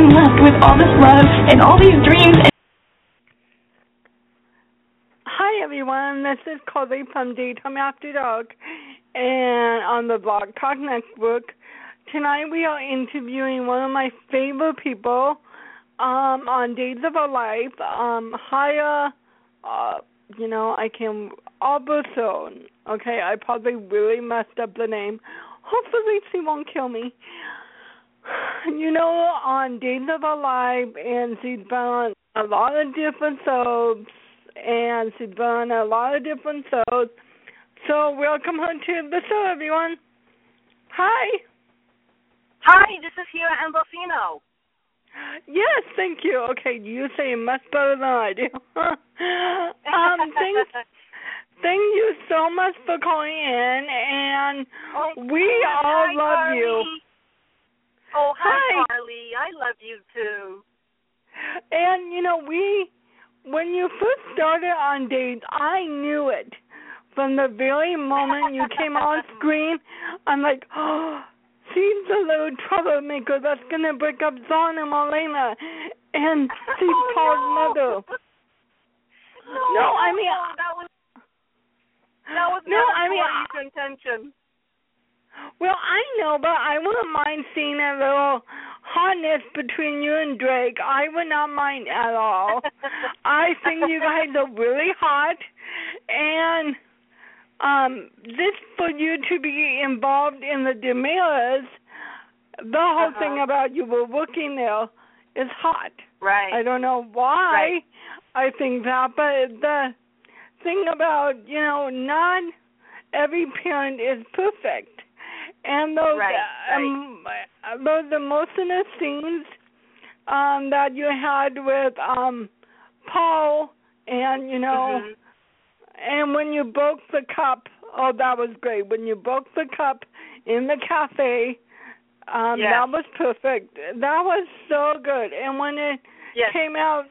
left with all this love and all these dreams. Hi everyone, this is Chloe from Daytime After Dark and on the Blog Talk Network. Tonight we are interviewing one of my favorite people on Days of Our Life, Haya, Alberto. Okay, I probably really messed up the name. Hopefully she won't kill me. You know, on Days of Our Life, and she's been on a lot of different soaps, and she's been on a lot of different shows. So welcome her to the show, everyone. Hi. Hi, this is Hira Ambrosino. Yes, thank you. Okay, you say much better than I do. Thank you so much for calling in, and we all love you. Oh, hi, Carly. I love you too. And, you know, when you first started on Days, I knew it. From the very moment you came on screen, I'm like, oh, she's a little troublemaker that's going to break up John and Marlena. And she's Paul's mother. That was Corey's intention. Well, I know, but I wouldn't mind seeing a little hotness between you and Drake. I would not mind at all. I think you guys are really hot, and just for you to be involved in the DeMilleras, the whole thing about you were working there is hot. Right. I don't know why I think that, but the thing about, you know, not every parent is perfect. And those emotional scenes that you had with Paul, and, you know, and when you broke the cup, oh, that was great. When you broke the cup in the cafe, that was perfect. That was so good. And when it came out,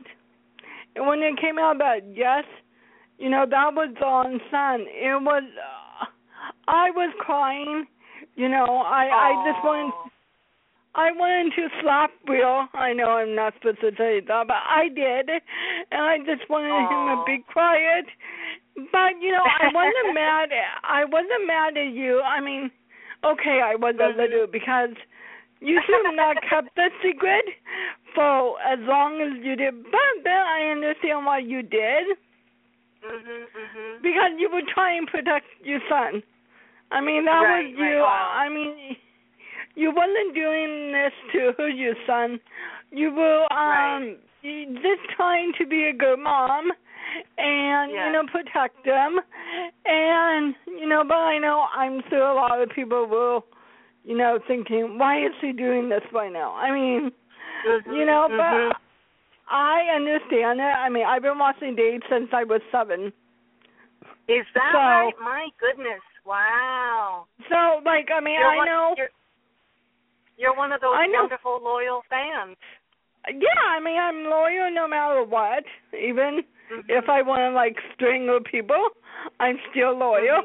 that you know, that was on Sun. It was, I was crying. You know, I just wanted to slap Will. I know I'm not supposed to say that, but I did, and I just wanted him to be quiet. But, you know, I wasn't mad. I wasn't mad at you. I mean, okay, I was a little, because you should have not kept the secret for as long as you did. But then I understand why you did. Because you were trying to protect your son. I mean, that was you. I mean, you wasn't doing this to hurt your son. You were just trying to be a good mom and, you know, protect him. And, you know, but I know I'm sure a lot of people will, you know, thinking, why is he doing this right now? I mean, you know, but I understand it. I mean, I've been watching Days since I was 7. Is that right? My goodness. Wow. So, like, I mean, You're one of those wonderful, loyal fans. Yeah, I mean, I'm loyal no matter what. Even if I want to, like, strangle people, I'm still loyal.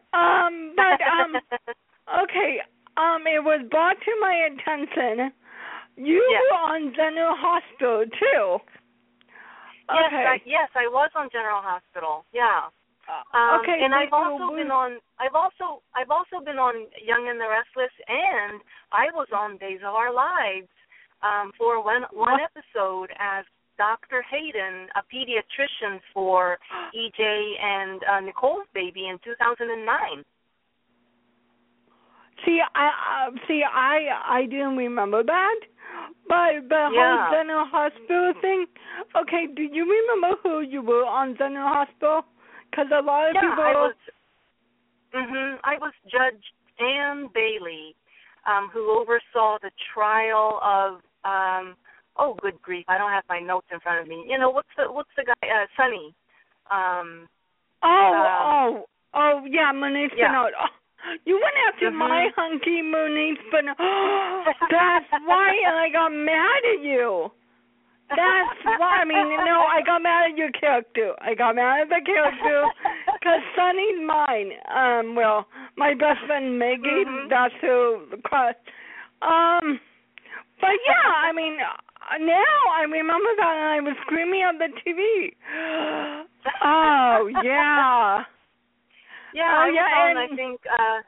Okay, it was brought to my attention. You were on General Hospital, too. Yes, I was on General Hospital. Yeah. And I've also been on Young and the Restless, and I was on Days of Our Lives for one episode as Dr. Hayden, a pediatrician for EJ and Nicole's baby in 2009. I didn't remember that, but the whole General Hospital thing. Okay, do you remember who you were on General Hospital? Because a lot of people. I was Judge Ann Bailey, who oversaw the trial of. Good grief! I don't have my notes in front of me. You know, what's the guy? Sonny. Monique Spinot. You went after my hunky Monique Spinot. That's why I got mad at you. That's why. I mean, no, I got mad at your character. I got mad at the character because Sonny's mine. My best friend Maggie, that's who. But yeah, I mean, now I remember that, and I was screaming at the TV. Oh yeah. Yeah, Oh I was yeah, on, I think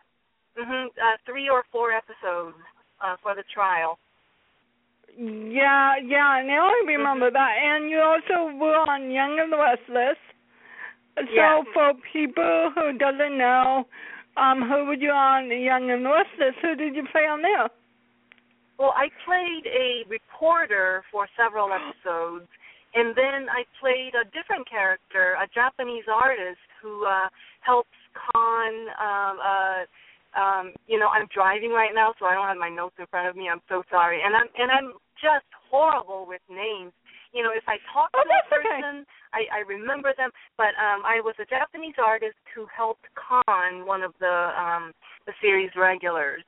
3 or 4 episodes for the trial. Yeah, now I remember that. And you also were on Young and the Restless. So Yeah. for people who doesn't know, who were you on Young and the Restless? Who did you play on there? Well, I played a reporter for several episodes, and then I played a different character, a Japanese artist who helps con. I'm driving right now, so I don't have my notes in front of me. I'm so sorry, and I'm just horrible with names. You know, if I talk to a person, okay. I remember them. But I was a Japanese artist who helped con one of the series regulars.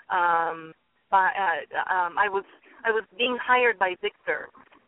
I was being hired by Victor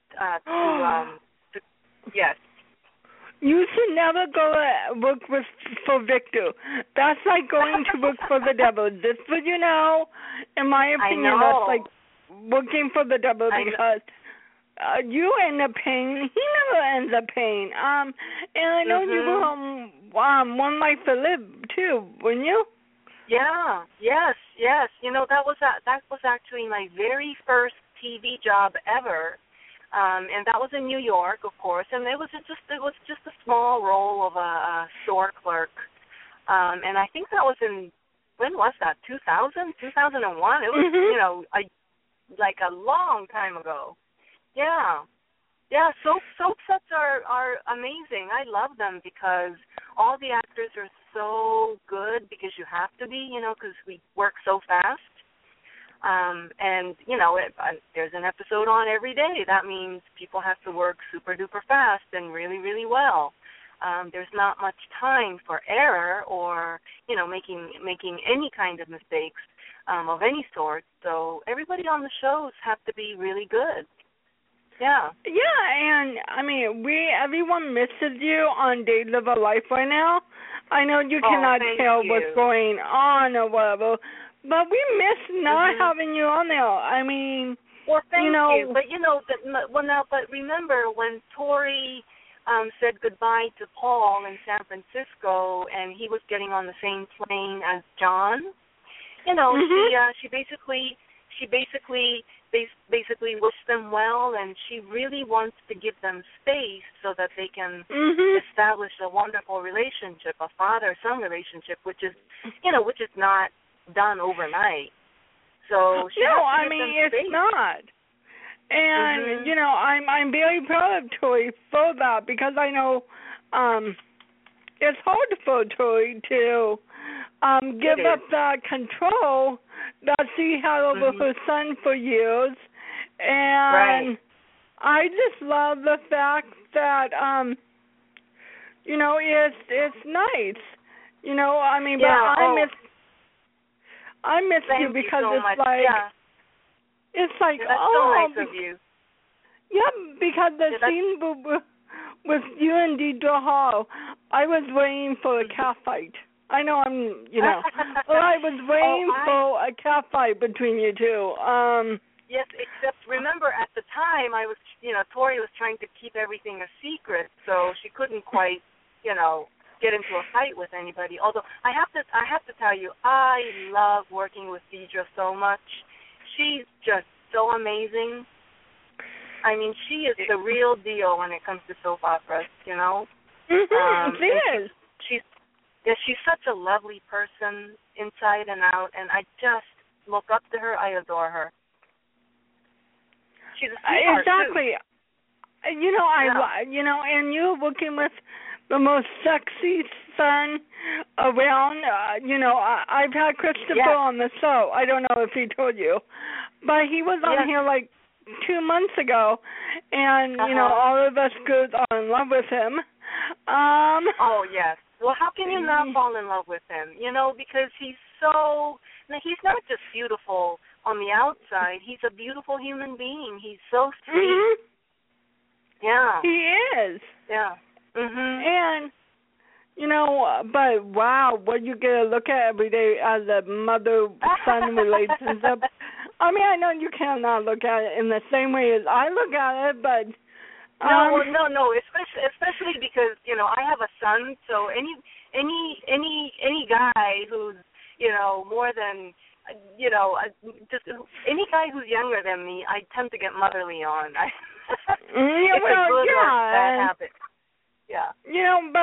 to yes. You should never go work for Victor. That's like going to work for the devil. Just so you know, in my opinion, that's like working for the devil because you end up paying. He never ends up paying. And I know you were One Life to Live too, weren't you? Yeah. Yes. You know, that was actually my very first TV job ever. And that was in New York, of course, and it was just a small role of a store clerk. And I think that was when was that? 2000, 2001? It was like a long time ago. Yeah. Soap sets are amazing. I love them because all the actors are so good because you have to be, because we work so fast. And, there's an episode on every day. That means people have to work super duper fast and really, really well. There's not much time for error or, making any kind of mistakes of any sort. So everybody on the shows have to be really good. Yeah. Yeah, and I mean, everyone misses you on Days of Our Life right now. I know you cannot tell what's going on or whatever, but we miss not having you on there. I mean, well, thank you. But but remember when Tori said goodbye to Paul in San Francisco, and he was getting on the same plane as John. She basically wished them well, and she really wants to give them space so that they can establish a wonderful relationship, a father-son relationship, which is not done overnight. So it's not. And I'm very proud of Tori for that because I know it's hard for Tori to give up that control that she had over her son for years, and I just love the fact that it's nice. I miss you because it's much. It's like that's so nice of you. Yeah, because the scene with you and Deidre Hall, I was waiting for a cat fight. I know but I was waiting for a cat fight between you two. Yes, except remember at the time I was, Tori was trying to keep everything a secret, so she couldn't quite, get into a fight with anybody. Although I have to tell you, I love working with Deidre so much. She's just so amazing. I mean, she is the real deal when it comes to soap operas, She is. She's such a lovely person inside and out, and I just look up to her. I adore her. She's a sweetheart, exactly. too. And you're working with the most sexy son around. I've had Christopher on the show. I don't know if he told you, but he was on here like 2 months ago, and all of us girls are in love with him. Oh yes. Well, how can you not fall in love with him? Because he's not just beautiful on the outside. He's a beautiful human being. He's so sweet. Yeah. He is. Yeah. And, but wow, what you get to look at every day as a mother-son relationship. I mean, I know you cannot look at it in the same way as I look at it, but no, especially because I have a son, so any guy who's more than just any guy who's younger than me, I tend to get motherly on. It's a good or bad habit. Yeah. But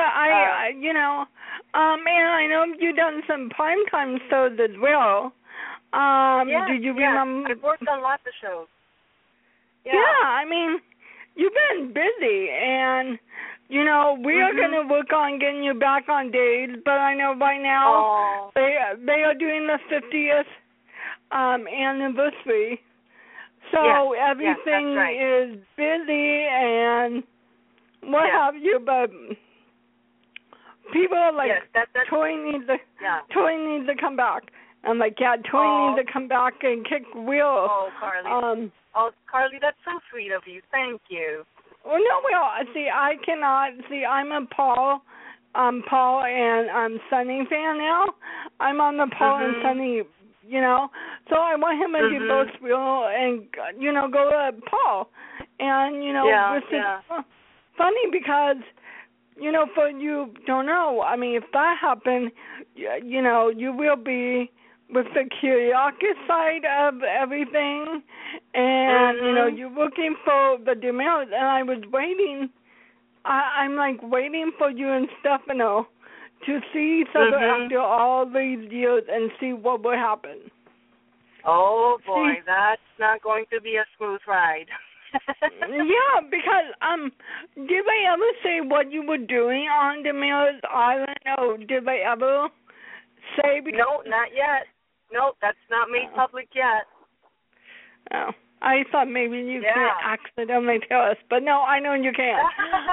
and I know you've done some primetime shows as well. Do you remember? I've worked on lots of shows. Yeah. I mean, you've been busy, and we are going to work on getting you back on days. But I know by now they are doing the 50th anniversary, so everything is busy and what have you. But people are like, Toy needs to come back. I'm like, Toy needs to come back and kick wheels. Oh, Carly. Carly, that's so sweet of you. Thank you. Well, no, see, I cannot. See, I'm a Paul and Sunny fan now. I'm on the Paul and Sunny, so I want him to do both real and, go to Paul. And, this is funny because, for you don't know, I mean, if that happened, you will be with the curiosity side of everything, and you're looking for the demerits, and I was waiting. I'm like waiting for you and Stefano to see each other after all these years and see what will happen. Oh boy, that's not going to be a smooth ride. Yeah, because did they ever say what you were doing on Demerits Island? Or did they ever say? No, not yet. Nope, that's not made public yet. Oh, I thought maybe you could accidentally tell us, but no, I know you can't.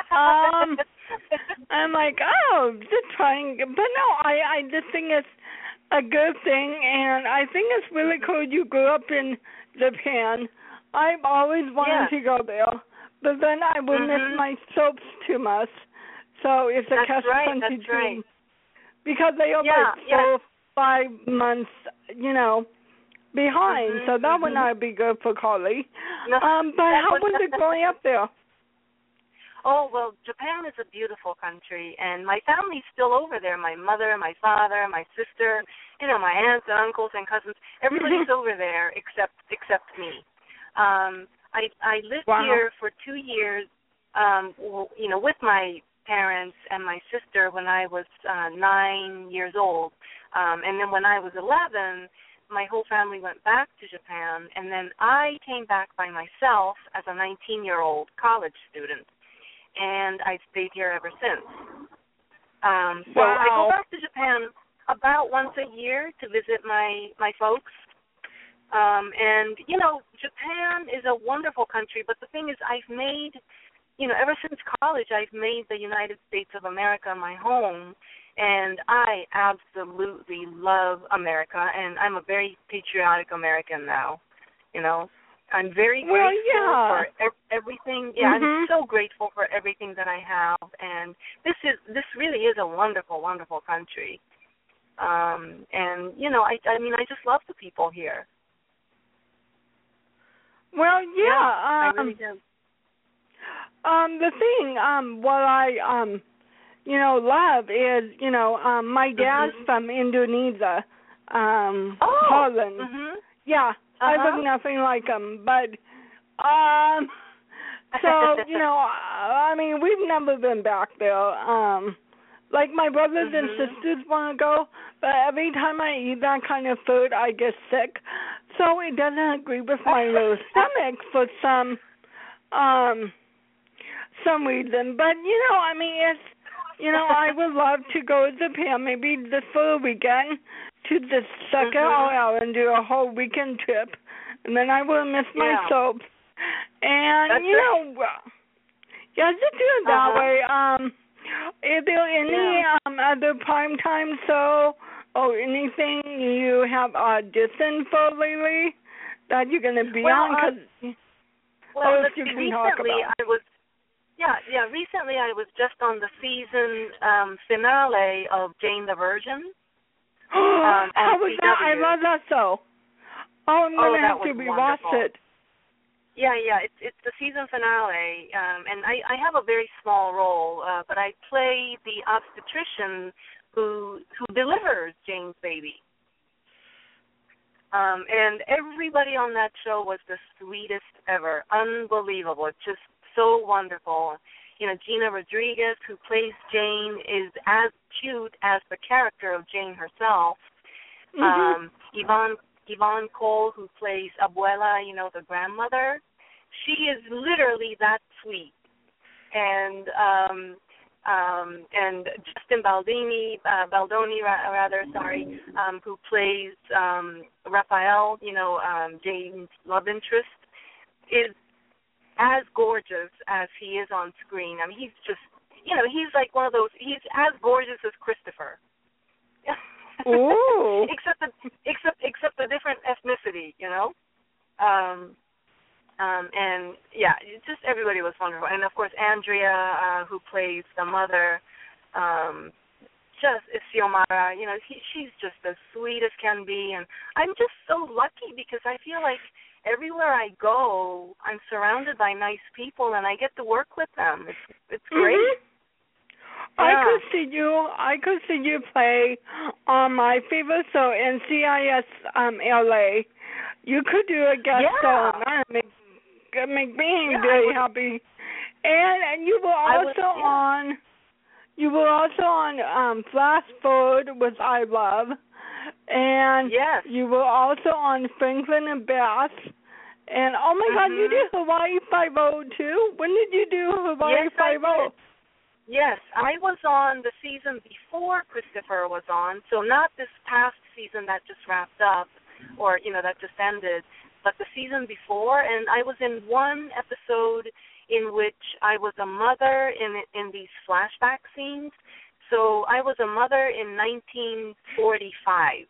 I'm like, just trying, but no, I just think it's a good thing, and I think it's really cool you grew up in Japan. I've always wanted to go there, but then I would miss my soaps too much, so it's a catch-22 dream. Because they are so 5 months, behind, so that would not be good for Carly. No, but how was it growing up there? Oh, well, Japan is a beautiful country, and my family's still over there. My mother, my father, my sister, my aunts and uncles and cousins. Everybody's over there except me. I lived here for 2 years, with my parents and my sister when I was 9 years old. And then when I was 11, my whole family went back to Japan, and then I came back by myself as a 19-year-old college student, and I've stayed here ever since. So I go back to Japan about once a year to visit my folks. And, Japan is a wonderful country, but the thing is I've made, ever since college, I've made the United States of America my home, and I absolutely love America, and I'm a very patriotic American now, I'm very grateful for everything. Yeah, I'm so grateful for everything that I have, and this really is a wonderful, wonderful country. And, I just love the people here. Well, I really do. The thing, what I, love is, my dad's from Indonesia, Holland. Yeah, I look nothing like him, but, so, we've never been back there. Like my brothers and sisters want to go, but every time I eat that kind of food, I get sick. So it doesn't agree with my little stomach for some reason. But, it's, I would love to go to Japan, maybe just for a weekend, to just suck it all out and do a whole weekend trip. And then I will miss my soaps. And, just do it that way. Is there any other primetime show or anything you have auditioned for lately that you're going to be on? Recently I was just on the season finale of Jane the Virgin. How was that? I love that show. Oh, I'm gonna have to was rewatch wonderful. it. Yeah, it's the season finale, and I have a very small role, but I play the obstetrician who delivers Jane's baby. And everybody on that show was the sweetest ever, unbelievable, just so wonderful. You know, Gina Rodriguez, who plays Jane, is as cute as the character of Jane herself. Yvonne Cole, who plays Abuela, you know, the grandmother, she is literally that sweet. And Justin Baldoni, who plays Raphael, you know, Jane's love interest, is as gorgeous as he is on screen. I mean, he's just, you know, he's like one of those, he's as gorgeous as Christopher. Ooh. except a different ethnicity, you know. And yeah, just everybody was wonderful, and of course Andrea, who plays the mother, just Xiomara, you know, she's just as sweet as can be, and I'm just so lucky because I feel like everywhere I go, I'm surrounded by nice people, and I get to work with them. It's great. I could see you play on my favorite show, NCIS LA. You could do a guest star on that. Make me very happy. And you were also on Flash Forward, which I love. And you were also on Franklin and Bass. And oh my God, you did Hawaii 5-0 too? When did you do Hawaii 5-0? Yes, I was on the season before Christopher was on, so not this past season that just wrapped up, or, you know, that just ended, but the season before, and I was in one episode in which I was a mother in these flashback scenes. So I was a mother in 1945.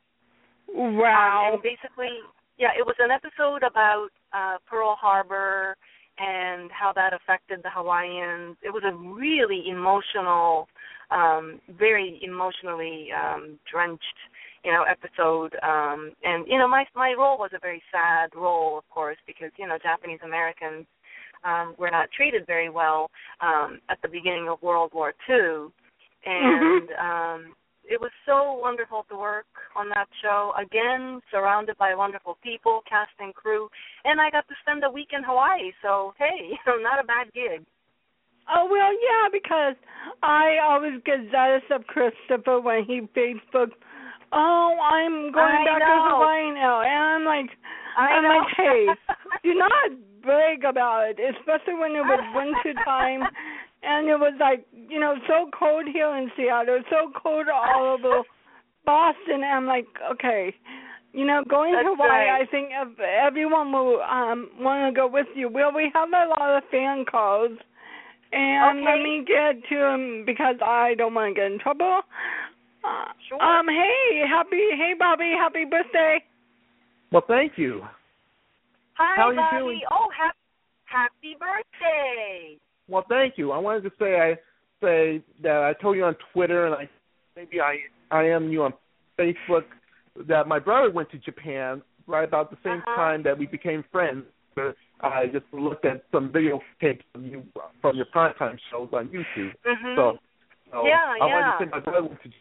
Wow. And basically, it was an episode about Pearl Harbor and how that affected the Hawaiians. It was a really emotional, very emotionally drenched, you know, episode. And, you know, my role was a very sad role, of course, because, you know, Japanese Americans were not treated very well at the beginning of World War II. And it was so wonderful to work on that show. Again, surrounded by wonderful people, cast and crew, and I got to spend a week in Hawaii. So, hey, you know, not a bad gig. Oh, well, yeah, because I always get jealous of Christopher when he Facebooked, oh, I'm going back to Hawaii now. And I'm like, hey, do not brag about it, especially when it was winter time. And it was like, you know, so cold here in Seattle, so cold all over Boston. And I'm like, okay, you know, going to Hawaii, I think if everyone will want to go with you. Well, we have a lot of fan calls. And let me get to them because I don't want to get in trouble. Sure. Hey, Bobby, happy birthday. Well, thank you. Hi, How are you Bobby. doing? Oh, happy birthday. Well, thank you. I wanted to say that I told you on Twitter, and maybe I am you on Facebook, that my brother went to Japan right about the same time that we became friends. I just looked at some videotapes from your primetime shows on YouTube. So I wanted to say my brother went to Japan.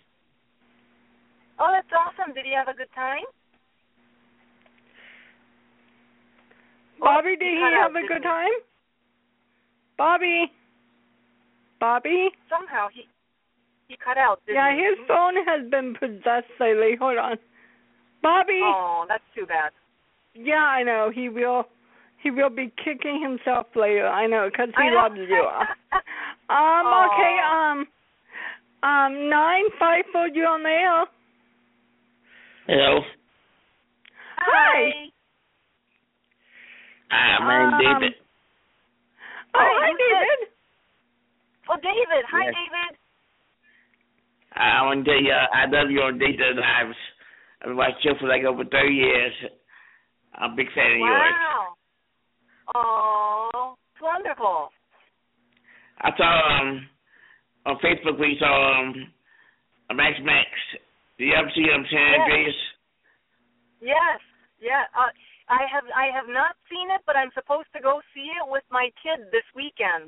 Oh, that's awesome. Did he have a good time? Bobby, did he have a good time? Bobby? Somehow he cut out, didn't he? his phone has been possessed lately. Hold on. Bobby? Oh, that's too bad. Yeah, I know. He will be kicking himself later. I know, because he loves you. Okay, 954, you on there? Hello. Hi. My name's David. Hi, David. Oh, David. Hi, Yes. David. I want to tell you, I love you on Data Lives. I've watched you for like over 30 years. I'm a big fan of yours. Wow. Oh, it's wonderful. I saw on Facebook we saw Max. Do you ever see San Andreas? Yes. Yeah. I have not seen it, but I'm supposed to go see it with my kid this weekend.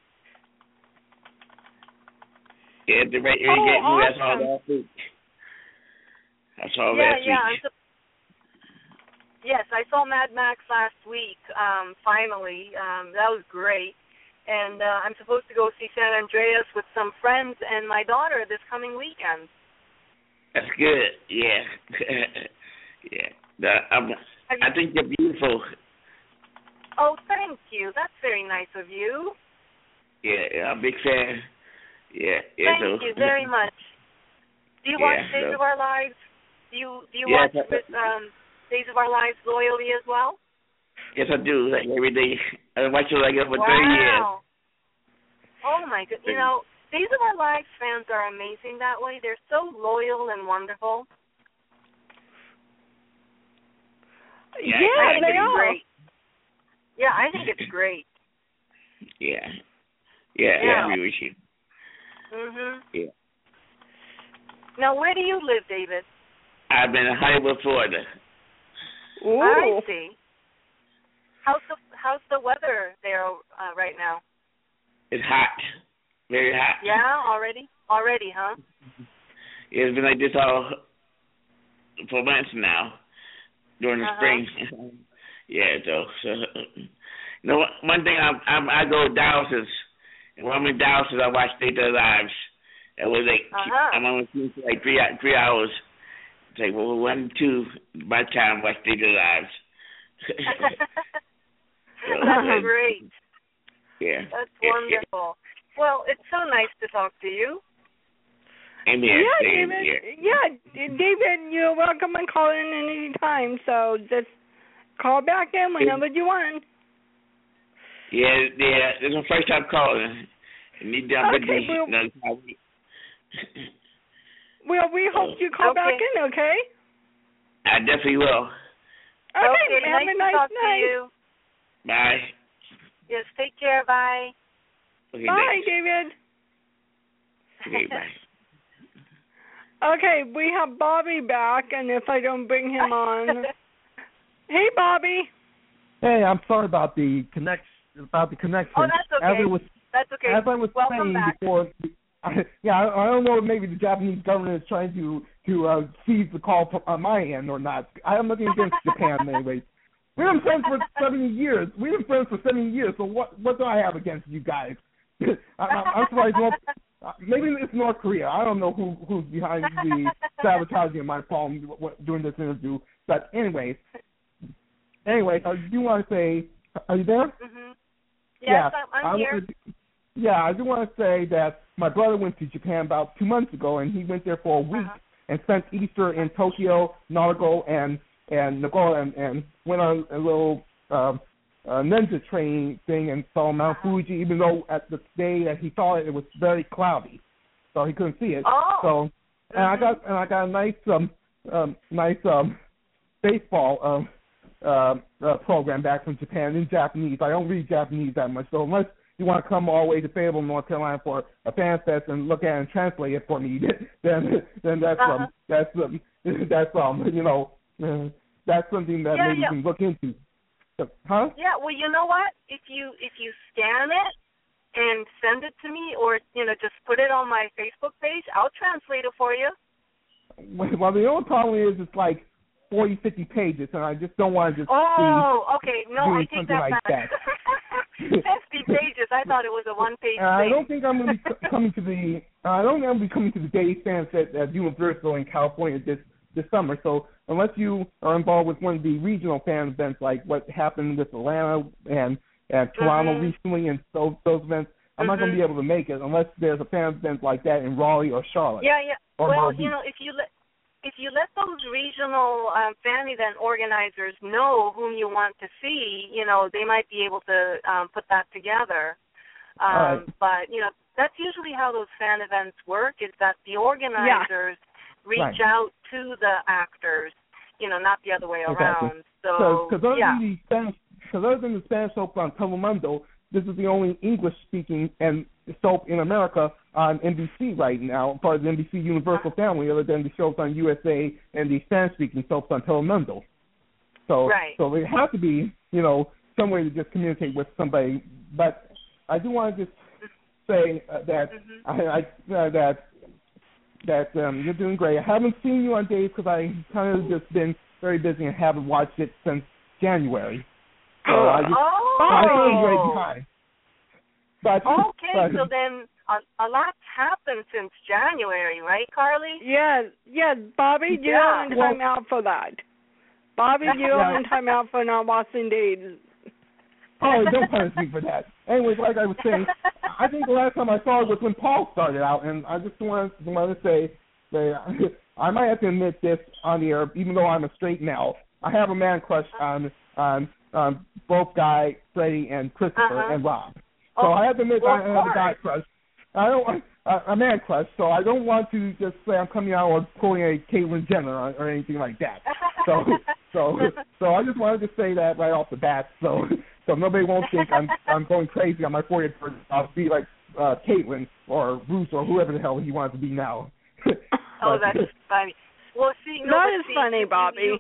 Yeah, that's all last week. That's all last week. Yes, I saw Mad Max last week, finally. That was great. And I'm supposed to go see San Andreas with some friends and my daughter this coming weekend. That's good, yeah. Yeah. I think you're beautiful. Oh, thank you. That's very nice of you. Yeah, I'm a big fan. Yeah. Thank you very much. Do you watch Days of Our Lives? Do you watch Days of Our Lives loyally as well? Yes, I do. Like every day. I watch it like over 30 years. Oh my goodness! You know, Days of Our Lives fans are amazing that way. They're so loyal and wonderful. Yeah, they are. Great. Yeah, I think it's great. Yeah, I agree with you. Mhm. Yeah. Now, where do you live, David? I've been in Hollywood, Florida. Ooh. I see. How's the weather there right now? It's hot, very hot. Yeah, already, huh? Yeah, it's been like this all for months now during the spring. Yeah, so you know, one thing I go to Dallas, and when I'm in Dallas, I watch Days of Our Lives. It was like I'm on the team for like 3 hours. It's like 1, 2 by the time I watch Days of Our Lives. That's great. Yeah. That's wonderful. Well, it's so nice to talk to you. Amen. Yeah, David. Yeah, David, you're welcome to call in any time. So just call back in whenever you want. Yeah. This is my first time calling. Well, we hope you call back in, okay? I definitely will. Okay, have a nice talk night. To you. Bye. Yes, take care. Bye. Okay, bye, thanks. David. Okay, bye. Okay, we have Bobby back, and if I don't bring him on. Hey, Bobby. Hey, I'm sorry about the connection. Oh, that's okay. That's okay. As I was Welcome saying back. before, I don't know if maybe the Japanese government is trying to seize the call on my end or not. I am nothing against Japan anyway. We've been friends for 70 years. So what do I have against you guys? I'm surprised. Maybe it's North Korea. I don't know who's behind the sabotaging of my phone during this interview. But anyway, I do want to say, are you there? Mm-hmm. Yes, I'm here. I do want to say that my brother went to Japan about 2 months ago, and he went there for a week and spent Easter in Tokyo, Narago, and Nagoya, and went on a little ninja training thing and saw Mount Fuji, even though at the day that he saw it, it was very cloudy, so he couldn't see it. So, and I got a nice baseball program back from Japan in Japanese. I don't read Japanese that much, so unless you want to come all the way to Fayetteville, North Carolina for a fan fest and look at it and translate it for me, then that's that's something that maybe you can look into. Huh? Yeah, well, you know what? If you scan it and send it to me, or just put it on my Facebook page, I'll translate it for you. Well, the only problem is it's like 40, 50 pages, and I just don't want to just okay. No, I take that like back. 50 pages. I thought it was a one-page thing. I don't think I'm going to be coming to the. I don't think I'm going to be coming to the Days Fan Fest at Universal in California this summer. So unless you are involved with one of the regional fan events, like what happened with Atlanta and Toronto recently, and those events, I'm not going to be able to make it unless there's a fan event like that in Raleigh or Charlotte. Yeah. Well, if you let those regional fan event organizers know whom you want to see, they might be able to put that together. But, that's usually how those fan events work, is that the organizers reach out to the actors, not the other way around. So, because other than the Spanish soap on Telemundo, this is the only English-speaking and soap in America on NBC right now, part of the NBC Universal family, other than the shows on USA and the Spanish-speaking soaps on Telemundo. So Right. so there has to be, you know, some way to just communicate with somebody. But I do want to just say that you're doing great. I haven't seen you on days because I kind of just been very busy and haven't watched it since January. So I'm right behind. But so then a lot's happened since January, right, Carly? Yes, Bobby, you don't need time out for that. Bobby, you don't need time out for not watching days. Oh, don't punish me for that. Anyways, like I was saying, I think the last time I saw it was when Paul started out, and I just want to say that I might have to admit this on the air, even though I'm a straight male. I have a man crush on both Guy, Freddie, and Christopher and Rob. So I have to admit I have a guy crush. I don't want a man crush, so I don't want to just say I'm coming out or pulling a Caitlyn Jenner or anything like that. So I just wanted to say that right off the bat, so nobody won't think I'm going crazy on my 40th birthday. I'll be like Caitlyn or Bruce or whoever the hell he wants to be now. That's funny. Well, see, that is funny, Bobby.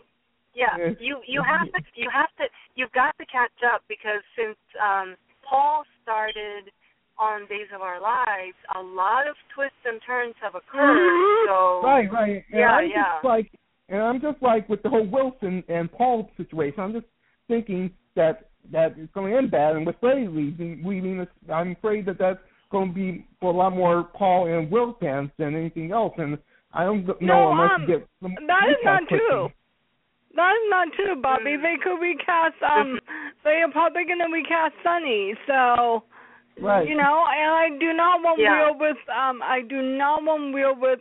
You've got to catch up because since Paul started on Days of Our Lives, a lot of twists and turns have occurred. So right. And I'm just like with the whole Wilson and Paul situation. I'm just thinking that it's going to end bad, and with Freddie leaving, I'm afraid that that's going to be for a lot more Paul and Will fans than anything else. And I don't know unless you get some. That is not true. That is not true, Bobby. They could recast. They are probably going to recast Sonny. So, right. You know, and I do not want Will with. I do not want Will with.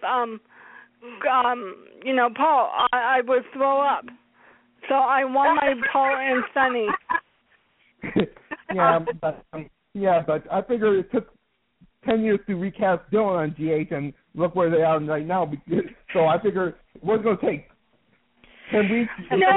You know, Paul. I would throw up. So I want my Paul and Sonny. but I figure it took 10 years to recast Dylan on GH, and look where they are right now. So I figure what's it going to take? 10 weeks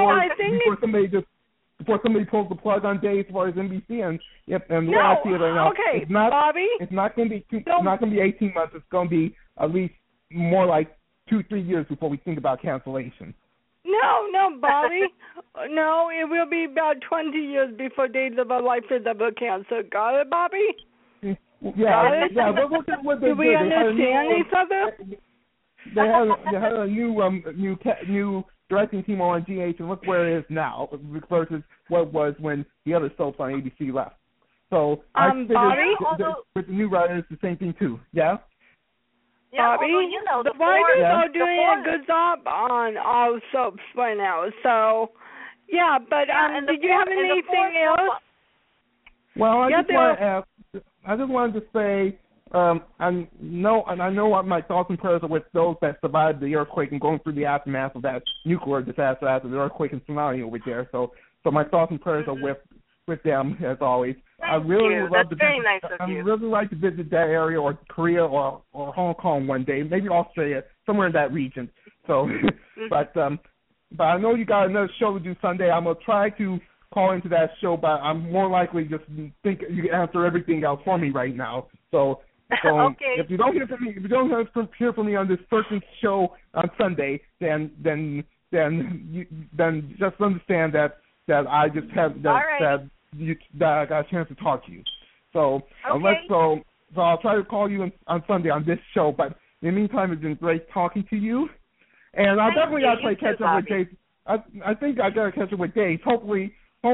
before somebody pulls the plug on Days as far as NBC, and the way I see it right now, okay, it's not Bobby, it's not going to be it's not going to be 18 months. It's going to be at least more like 2-3 years before we think about cancellation. No, Bobby. No, it will be about 20 years before Days of Our Life is ever canceled. Got it, Bobby? Yeah. But look at what they did. Do we understand each other? They had a new directing team on GH, and look where it is now versus what it was when the other soaps on ABC left. So I figured with the new writers, the same thing too. Yeah. Bobby, the writers are doing a good job on all soaps right now. So, but did you have anything else? Well, I just wanted to say, I know what my thoughts and prayers are with those that survived the earthquake and going through the aftermath of that nuclear disaster after the earthquake and tsunami over there. So my thoughts and prayers are with them as always. Thank I really you. would love That's very nice of you. I'd really like to visit that area or Korea or Hong Kong one day, maybe Australia, somewhere in that region. So, but I know you got another show to do Sunday. I'm gonna try to call into that show, but I'm more likely just think you can answer everything else for me right now. So okay. If you don't hear from me, on this certain show on Sunday, then just understand that I just have that I got a chance to talk to you. So so I'll try to call you on Sunday on this show. But in the meantime, it's been great talking to you, and I definitely got to play catch up with Dave. I think I got to catch up with Dave. Hopefully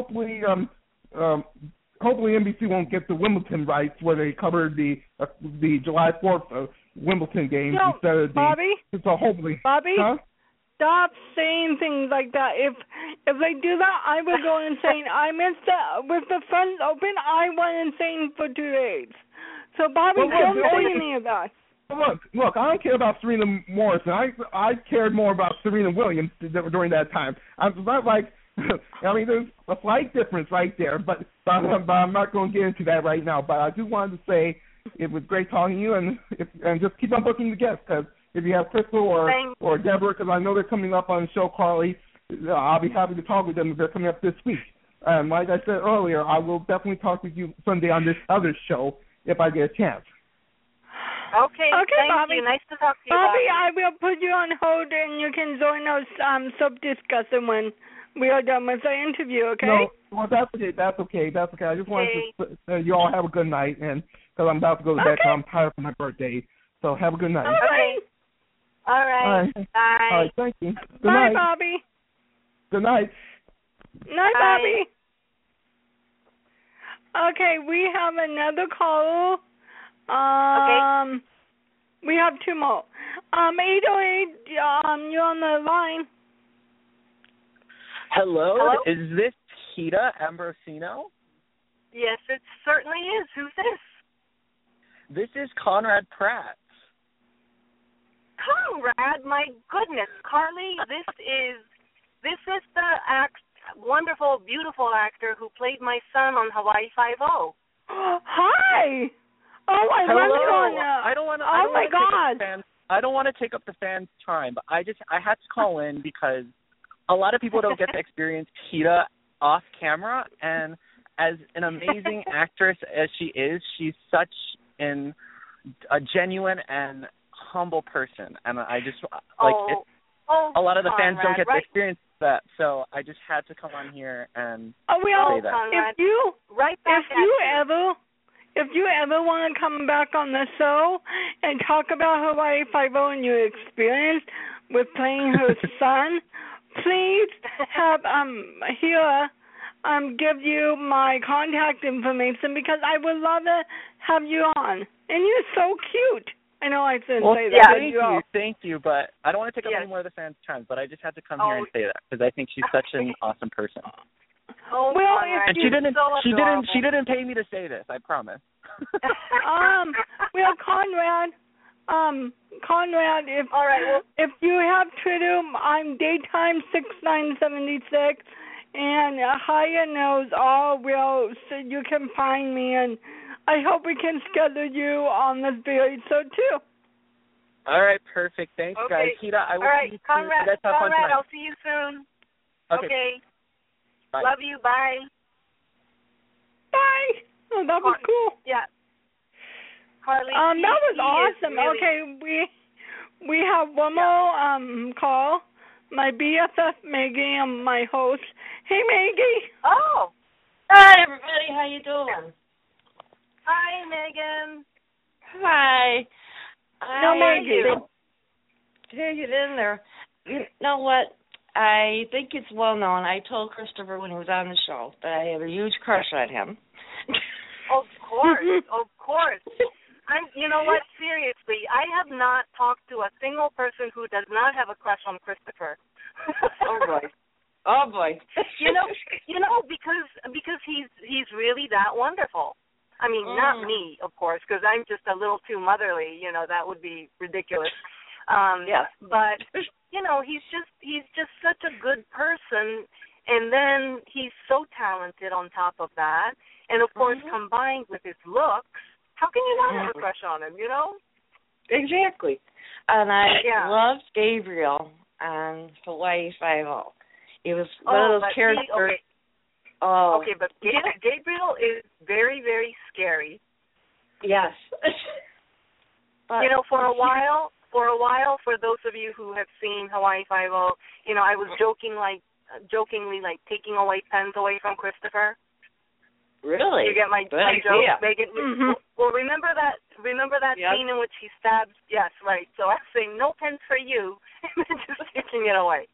NBC won't get the Wimbledon rights where they covered the July 4th Wimbledon games instead of the. Bobby. So hopefully. Bobby. Huh? Stop saying things like that. If they do that, I will go insane. I missed with the Friends Open. I went insane for 2 days. So Bobby, don't say any of that. Look, I don't care about Serena Morrison. I cared more about Serena Williams during that time. I'm not like. I mean, there's a slight difference right there, but I'm not going to get into that right now. But I do want to say it was great talking to you, and just keep on booking the guests, because if you have Crystal or Deborah, because I know they're coming up on the show, Carly, I'll be happy to talk with them if they're coming up this week. And like I said earlier, I will definitely talk with you Sunday on this other show if I get a chance. Okay, thank Bobby. you. Nice to talk to you, Bobby. I will put you on hold, and you can join us soap discussion we are done with the interview, okay? No, well, that's okay. That's okay. That's okay. I just wanted to say you all have a good night, and because I'm about to go to bed, 'cause I'm tired for my birthday. So have a good night. All right. All right. Bye. All right. Thank you. Good Bye, night. Bobby. Good night. Night, Bye. Bobby. Okay, we have another call. Okay. We have two more. 808, you're on the line. Hello? Is this Kita Ambrosino? Yes, it certainly is. Who's this? This is Conrad Pratt. Conrad, my goodness, Carly, this is the wonderful, beautiful actor who played my son on Hawaii Five-0. Hi. Oh, I Hello. love you on. I don't want to. Oh my God. I don't want to take up the fans' time, but I had to call in because a lot of people don't get to experience Kita off camera, and as an amazing actress as she is, she's such a genuine and humble person, and I just a lot of the fans don't get to experience that, so I just had to come on here and say that. Conrad, if you ever want to come back on the show and talk about Hawaii Five-0 and your experience with playing her son, please have give you my contact information because I would love to have you on. And you're so cute. I know I shouldn't say that. Thank you, but I don't want to take up any more of the fans' time, but I just had to come here and say that because I think she's such an awesome person. Oh, well, and she didn't pay me to say this, I promise. Well, Conrad, if you have Twitter, I'm Daytime 6976, and Haya knows all so you can find me, and I hope we can schedule you on this very soon too. All right, perfect. Thanks, guys. Kita, I will see you soon. Conrad, I'll see you soon. Okay. Bye. Love you. Bye. Bye. Oh, that was cool. Yeah. Carly, that was awesome. Really... Okay, we have one more call. My BFF Maggie and my host. Hey, Maggie. Oh. Hi, everybody. How you doing? Hi, Megan. Hi. No, Maggie. Hey, get in there. You know what? I think it's well known. I told Christopher when he was on the show that I have a huge crush on him. Of course, of course. You know what? Seriously, I have not talked to a single person who does not have a crush on Christopher. Oh boy. Oh boy. You know, because he's really that wonderful. I mean, not me, of course, because I'm just a little too motherly. You know, that would be ridiculous. Yeah. But you know, he's just such a good person, and then he's so talented on top of that, and of course combined with his looks. How can you not have a crush on him? You know. Exactly. And I loved Gabriel on Hawaii Five-0. It was one of those characters. Okay, but Gabriel is very, very scary. Yes. But, you know, for a while, for those of you who have seen Hawaii Five-0, you know, I was jokingly taking away pens away from Christopher. Really? You get my joke? Well, remember that scene in which he stabs? Yes, right. So I was saying, no pens for you, and then just taking it away.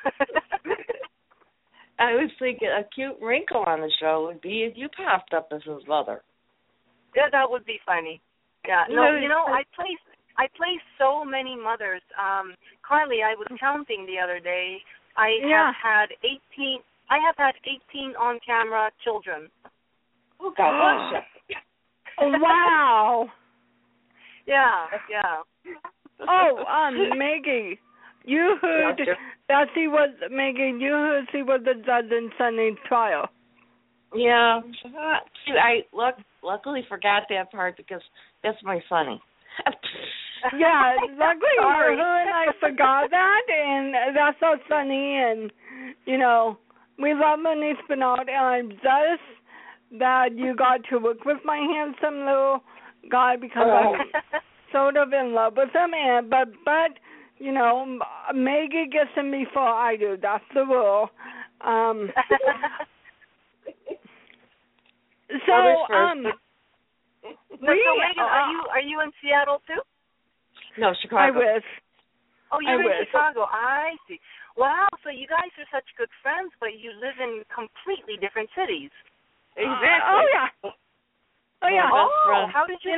I was thinking a cute wrinkle on the show would be if you popped up as his mother. Yeah, that would be funny. Yeah. No, you know, I play so many mothers. Carly, I was counting the other day. I have had 18 on-camera children. Oh, God bless you. Wow. Yeah. Oh, Maggie, you heard that she was the judge in Sunday's trial. Yeah. I luckily forgot that part because that's my funny. Yeah, luckily her and I forgot that, and that's so funny. And you know, we love Manish Bernard, and I'm jealous that you got to work with my handsome little guy because I'm sort of in love with him. And but you know, Maggie gets him before I do. That's the rule. So, so Megan, are you in Seattle too? No, Chicago. I wish. Oh, you're in wish. Chicago. I see. Wow, so you guys are such good friends, but you live in completely different cities. Exactly. Oh yeah. Oh yeah. Oh, how did you?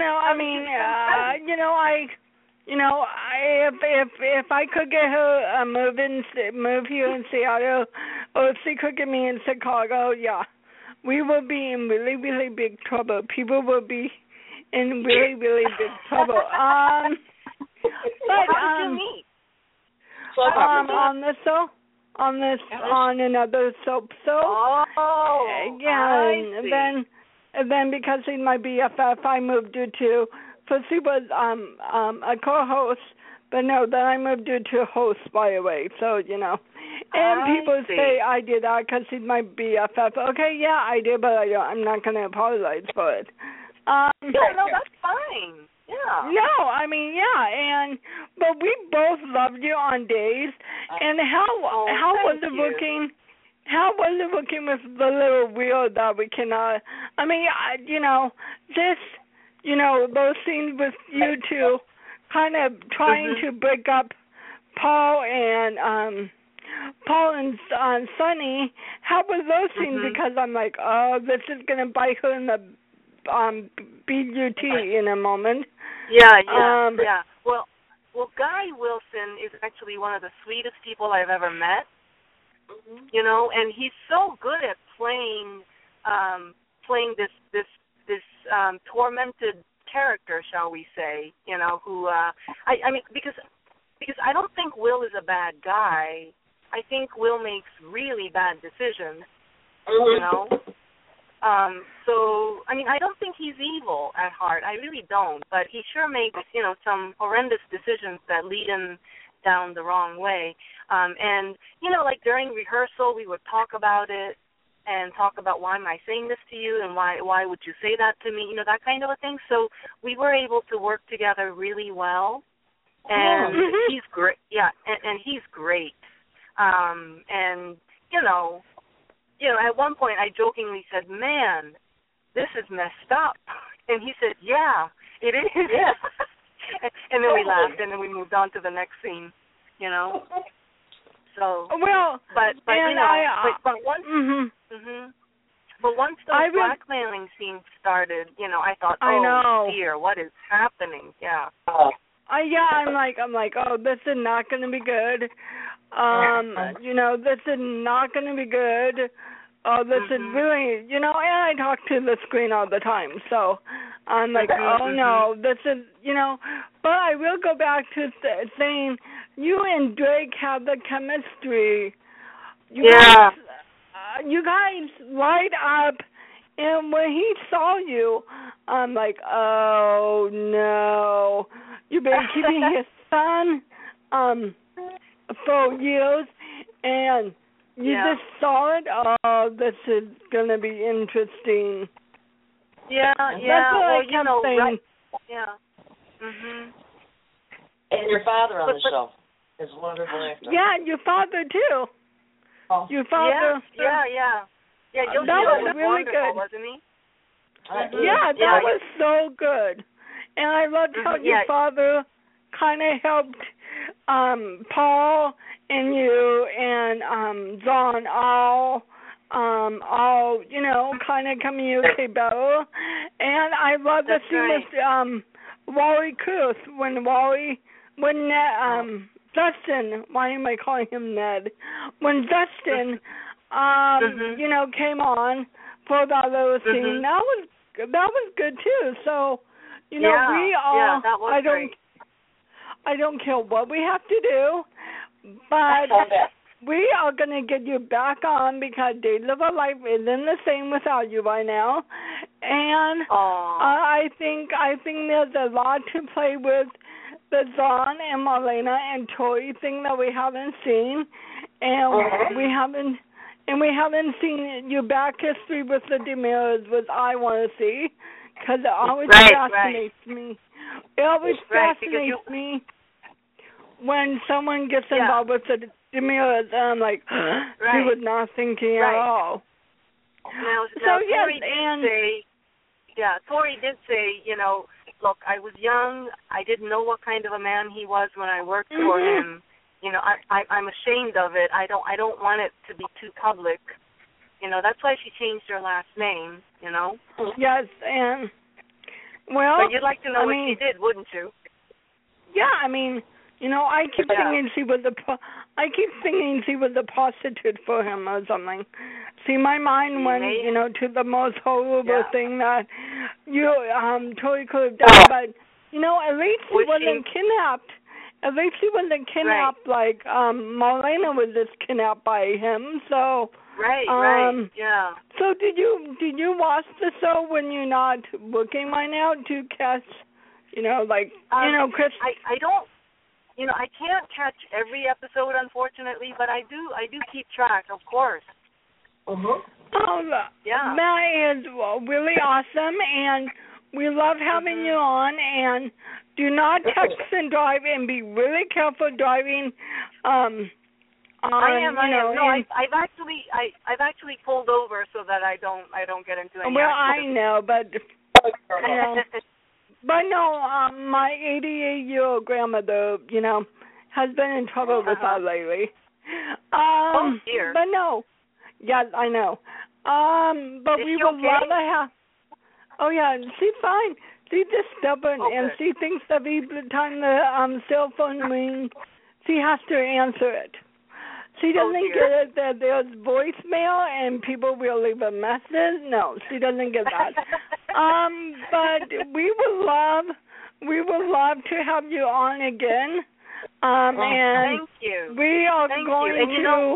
If I could get her move here in Seattle, or if she could get me in Chicago, yeah, we will be in really, really big trouble. People will be in really, really big trouble. How did you meet? On another soap. Oh, yeah, I see. and then because he's my BFF, I moved her to. First he was a co-host, but no, then I moved her to host right away. So and people say I did that because he's my BFF. Okay, yeah, I did, but I'm not going to apologize for it. No, that's fine. Yeah. No, but we both loved you on days. And how was it looking? How was it looking with the little wheel that we cannot? Those scenes with you two, kind of trying to break up Paul and Sunny. How was those scenes? Because I'm like, oh, this is gonna bite her in the BUT in a moment. Yeah. Well, Guy Wilson is actually one of the sweetest people I've ever met. And he's so good at playing this tormented character, shall we say? Who because I don't think Will is a bad guy. I think Will makes really bad decisions. I don't think he's evil at heart. I really don't. But he sure makes, some horrendous decisions that lead him down the wrong way. Like during rehearsal, we would talk about it and talk about why am I saying this to you and why would you say that to me, that kind of a thing. So we were able to work together really well. And he's great. Yeah, and he's great. At one point I jokingly said, man, this is messed up. And he said, yeah, it is. Yeah. And then we laughed, and then we moved on to the next scene, So, but once those blackmailing scenes started, I thought, dear, what is happening? Yeah. I'm like, oh, this is not going to be good. This is not going to be good. Oh, this is really, and I talk to the screen all the time, so I'm like, oh no, this is, but I will go back to saying you and Drake have the chemistry. You guys light up, and when he saw you, I'm like, oh no, you've been keeping his son for years, and you just saw it. Oh, this is gonna be interesting. Yeah. That's what I kept saying. Right. Yeah. And your father on the show is a wonderful actor. Yeah, your father too. Oh. Your father. Yeah. That was really good, wasn't he? Yeah, that was so good. And I loved how your father kind of helped Paul and you and John all kind of communicate better. And I love the scene with Wally Cruz when Dustin, why am I calling him Ned? When Dustin came on for that little scene, that was good too. So, we all that was great. I don't care what we have to do, but we are going to get you back on because Days of Our Life isn't the same without you right now. And I think there's a lot to play with the John and Marlena and Tori thing that we haven't seen, and we haven't seen your back history with the Demirs, which I want to see because it always fascinates me. It always fascinates me when someone gets involved with the stimulus, I'm like, he was not thinking at all. Now Tori did say, you know, look, I was young. I didn't know what kind of a man he was when I worked for him. You know, I'm ashamed of it. I don't want it to be too public. You know, that's why she changed her last name. You know. Yes, and well, but you'd like to know what she did, wouldn't you? Yeah, I mean, you know, I keep thinking she was a prostitute for him or something. See, my mind went, you know, to the most horrible thing that Tori could have done. But you know, at least he wasn't kidnapped. At least he wasn't kidnapped like Marlena was just kidnapped by him. So. Right. Yeah. So did you watch the show when you're not working right now to catch, you know, like you know, Chris? I don't. You know, I can't catch every episode, unfortunately, but I do keep track, of course. Yeah. That is really awesome, and we love having you on. And do not text and drive, and be really careful driving. I am. No, I've actually pulled over so that I don't get into any. Well, I know, but you know, but no, my 88-year-old grandmother, you know, has been in trouble with that lately. Oh dear. But no, yes, I know. But is we she would okay? love to have. Oh yeah, she's fine. She's just stubborn, and she thinks that every time the cell phone rings, she has to answer it. She doesn't get it that there's voicemail and people will leave a message. No, she doesn't get that. But we would love to have you on again. And thank you. We are going to. You know,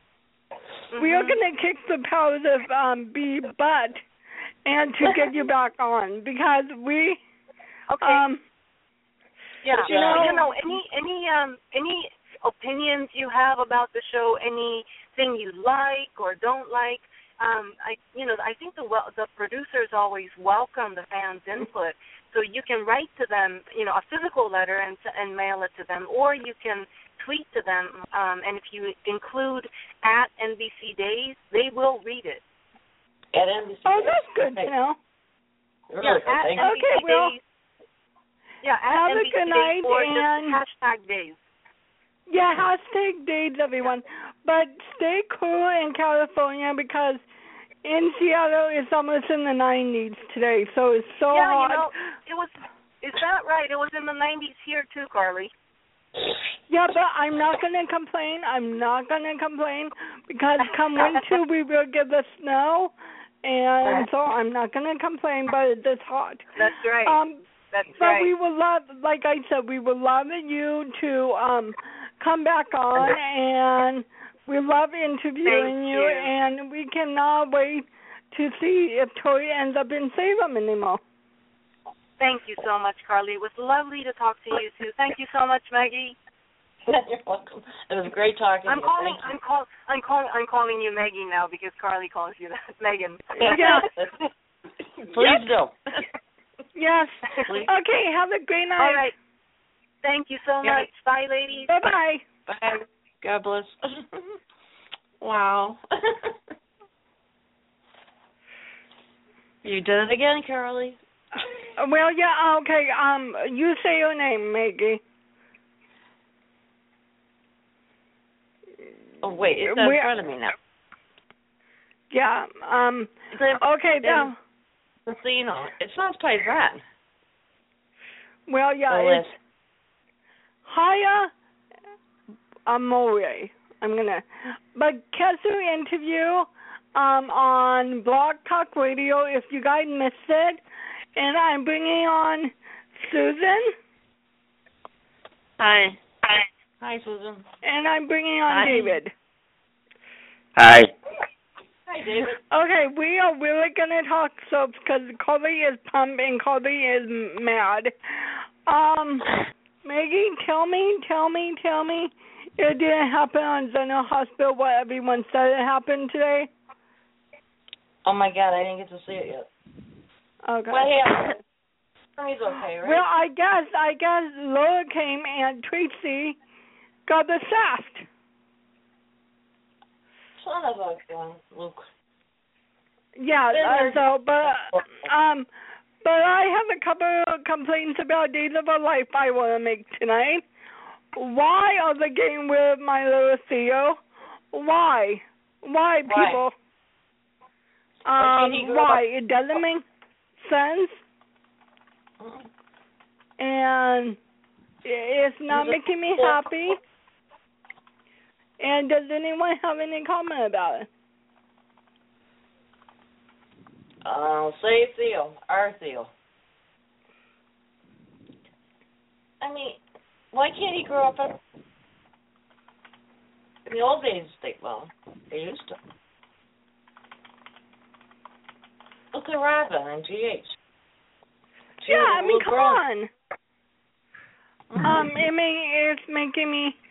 we are going to kick the powers of B butt and to get you back on because we. Okay. Yeah. You know any opinions you have about the show, anything you like or don't like. I think the producers always welcome the fans' input, so you can write to them, you know, a physical letter and mail it to them, or you can tweet to them, and if you include at NBC Days, they will read it. At NBC Oh, Days. that's good to know. Really at good. NBC Days. Yeah, at have NBC a good Days night or and just hashtag Days. Yeah, hashtag Days, everyone. But stay cool in California because in Seattle it's almost in the 90s today, so it's so hot. Yeah, you know, is that right? It was in the 90s here too, Carly. Yeah, but I'm not going to complain. Because come winter we will get the snow, and so I'm not going to complain, but it's hot. That's right. That's but right. we would love, like I said, we would love you to come back on, and we love interviewing you, and we cannot wait to see if Tori ends up in Salem anymore. Thank you so much, Carly. It was lovely to talk to you too. Thank you so much, Maggie. You're welcome. It was great talking to you. I'm calling you Maggie now because Carly calls you that. Megan. Yeah. Please do. Yes. Please. Okay, have a great night. All right. Thank you so much. Bye, ladies. Bye-bye. Bye. God bless. Wow. You did it again, Carly. Well, yeah, okay. You say your name, Maggie. Oh, wait, it's in front of me now. Yeah, okay, now. So you know, it sounds quite bad. Well, yeah, it's Haya Amore. But catch her interview on Blog Talk Radio if you guys missed it. And I'm bringing on Susan. Hi. Hi, Susan. And I'm bringing on David. Hi. Hi, David. Okay, we are really going to talk soaps because Carly is pumped and Carly is mad. Maggie, tell me, it didn't happen on General Hospital what everyone said it happened today? Oh, my God, I didn't get to see it yet. Okay. What happened? He's okay, right? Well, I guess Laura came and Tracy got the shaft. Son of a gun, Luke. Yeah, but I have a couple of complaints about Days of Our Life I want to make tonight. Why are they getting rid of my little Theo? Why? Why, people? Why? It doesn't make sense. And it's not making me happy. And does anyone have any comment about it? Say Theo, our Theo. I mean, why can't he grow up in the old days? They used to. Look at Robin and GH. Yeah, I mean, come on. It's making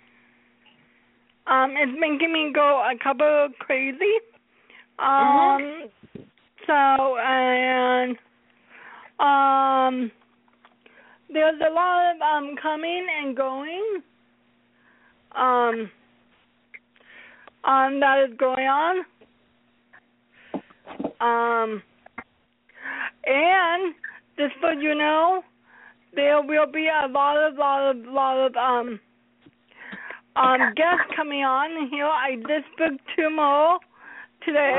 me go a couple crazy. So, and there's a lot of coming and going that is going on. And just so you know, there will be a lot of guests coming on here. I just booked 2 more today.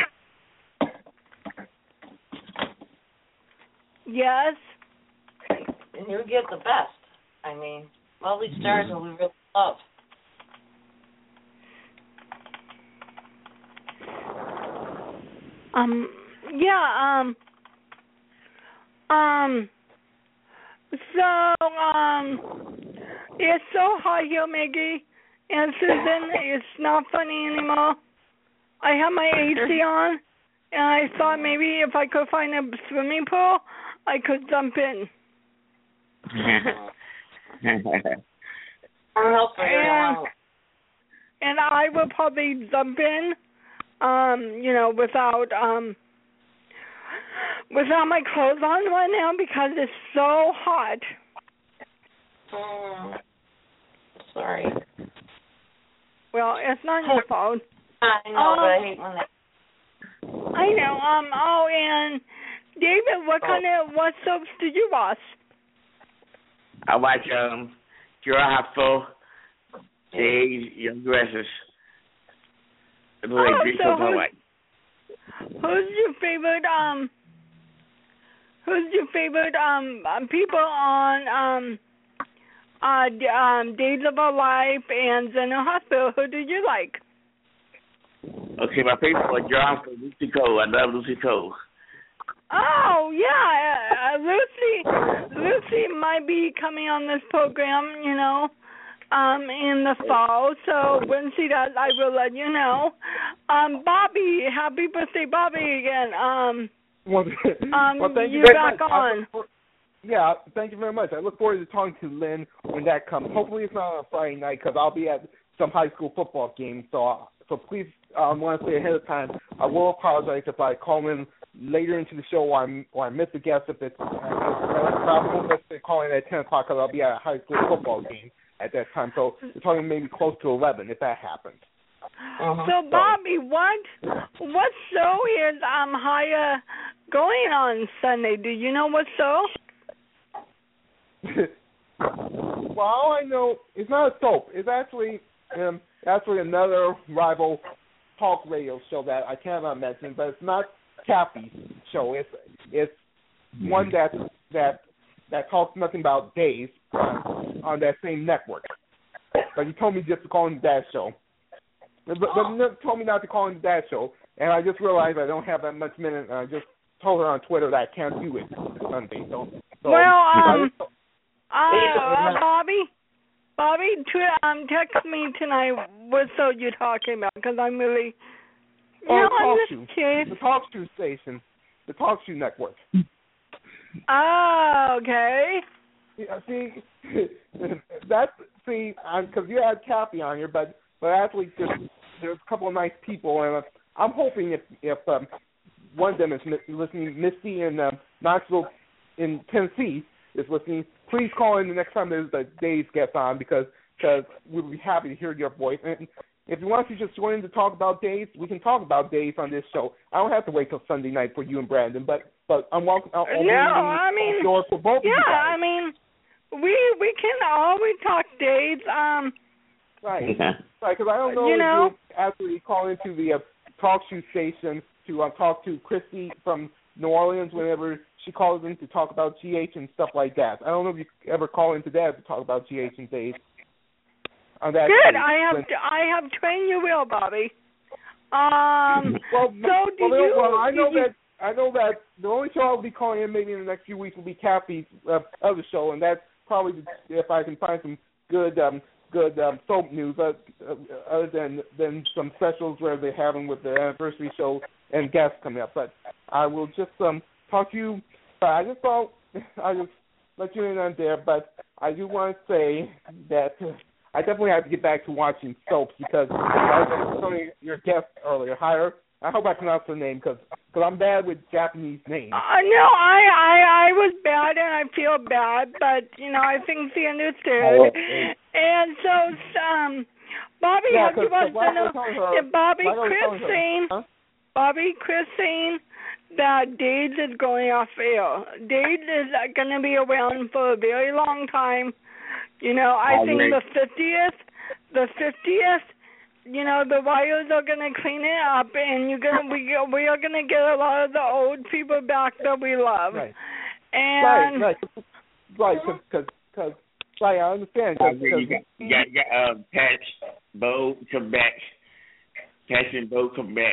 Yes. And you get the best. I mean, all these stars that we really love. It's so hot here, Maggie and Susan. It's not funny anymore. I have my AC on, and I thought maybe if I could find a swimming pool, I could jump in. And I will probably jump in, without my clothes on right now because it's so hot. Sorry. Well, it's not your fault. I know, but I hate when they... I know. And David, what soaps do you watch? I watch Giraffe, Days, Young Dresses. Who's your favorite people on Days of Our Life and General Hospital? Who do you like? Okay, my favorite was Giraffe, Lucy Cole. I love Lucy Cole. Oh yeah, Lucy might be coming on this program, in the fall. So when she does, I will let you know. Bobby, happy birthday, Bobby, again. Thank you you're very back much. on. Yeah, thank you very much. I look forward to talking to Lynn when that comes. Hopefully it's not on a Friday night because I'll be at some high school football games. So please, I want to say ahead of time, I will apologize if I call in later into the show or I miss a guest if it's probably calling at 10 o'clock because I'll be at a high school football game at that time. So we're talking maybe close to 11 if that happens. So Bobby, what show is Haya going on Sunday? Do you know what show? Well, all I know, it's not a soap. It's actually another rival talk radio show that I cannot mention, but it's not Kathy's show. It's one that talks nothing about days on that same network. But you told me just to call him that show. But you told me not to call him that show, and I just realized I don't have that much minute, and I just told her on Twitter that I can't do it Sunday. Bobby, text me tonight what show you're talking about, because I'm really... The Talk Shoe station, the Talk Shoe network. Oh, okay. Yeah, because you had Kathy on here, but actually there's a couple of nice people, and I'm hoping if one of them is listening, Misty in Knoxville in Tennessee is listening, please call in the next time there's the Days gets on, because we'll be happy to hear your voice. And if you want to just join in to talk about days, we can talk about days on this show. I don't have to wait till Sunday night for you and Brandon, but I'm welcome. For both of you guys. I mean, we can always talk days. Right, because I don't know if you actually call into the talk show station to talk to Christy from New Orleans whenever she calls in to talk about GH and stuff like that. I don't know if you ever call into that to talk about GH and days. Good. I have trained you well, Bobby. I know that the only show I'll be calling in maybe in the next few weeks will be Kathy's other show, and that's probably if I can find some good soap news other than some specials where they're having with the anniversary show and guests coming up. But I will just talk to you. I just thought I just let you in on there, but I do want to say that I definitely have to get back to watching soaps because I was telling your guest earlier, I hope I pronounce her name because I'm bad with Japanese names. No, I was bad and I feel bad, but I think she understood. And so, Bobby, have you watched Bobby Christine, that Days is going off air. Days is going to be around for a very long time. I think the 50th, the wires are going to clean it up, and we are going to get a lot of the old people back that we love. Right. And because I understand. You got Patch, Bo come back. Patch and Bo come back.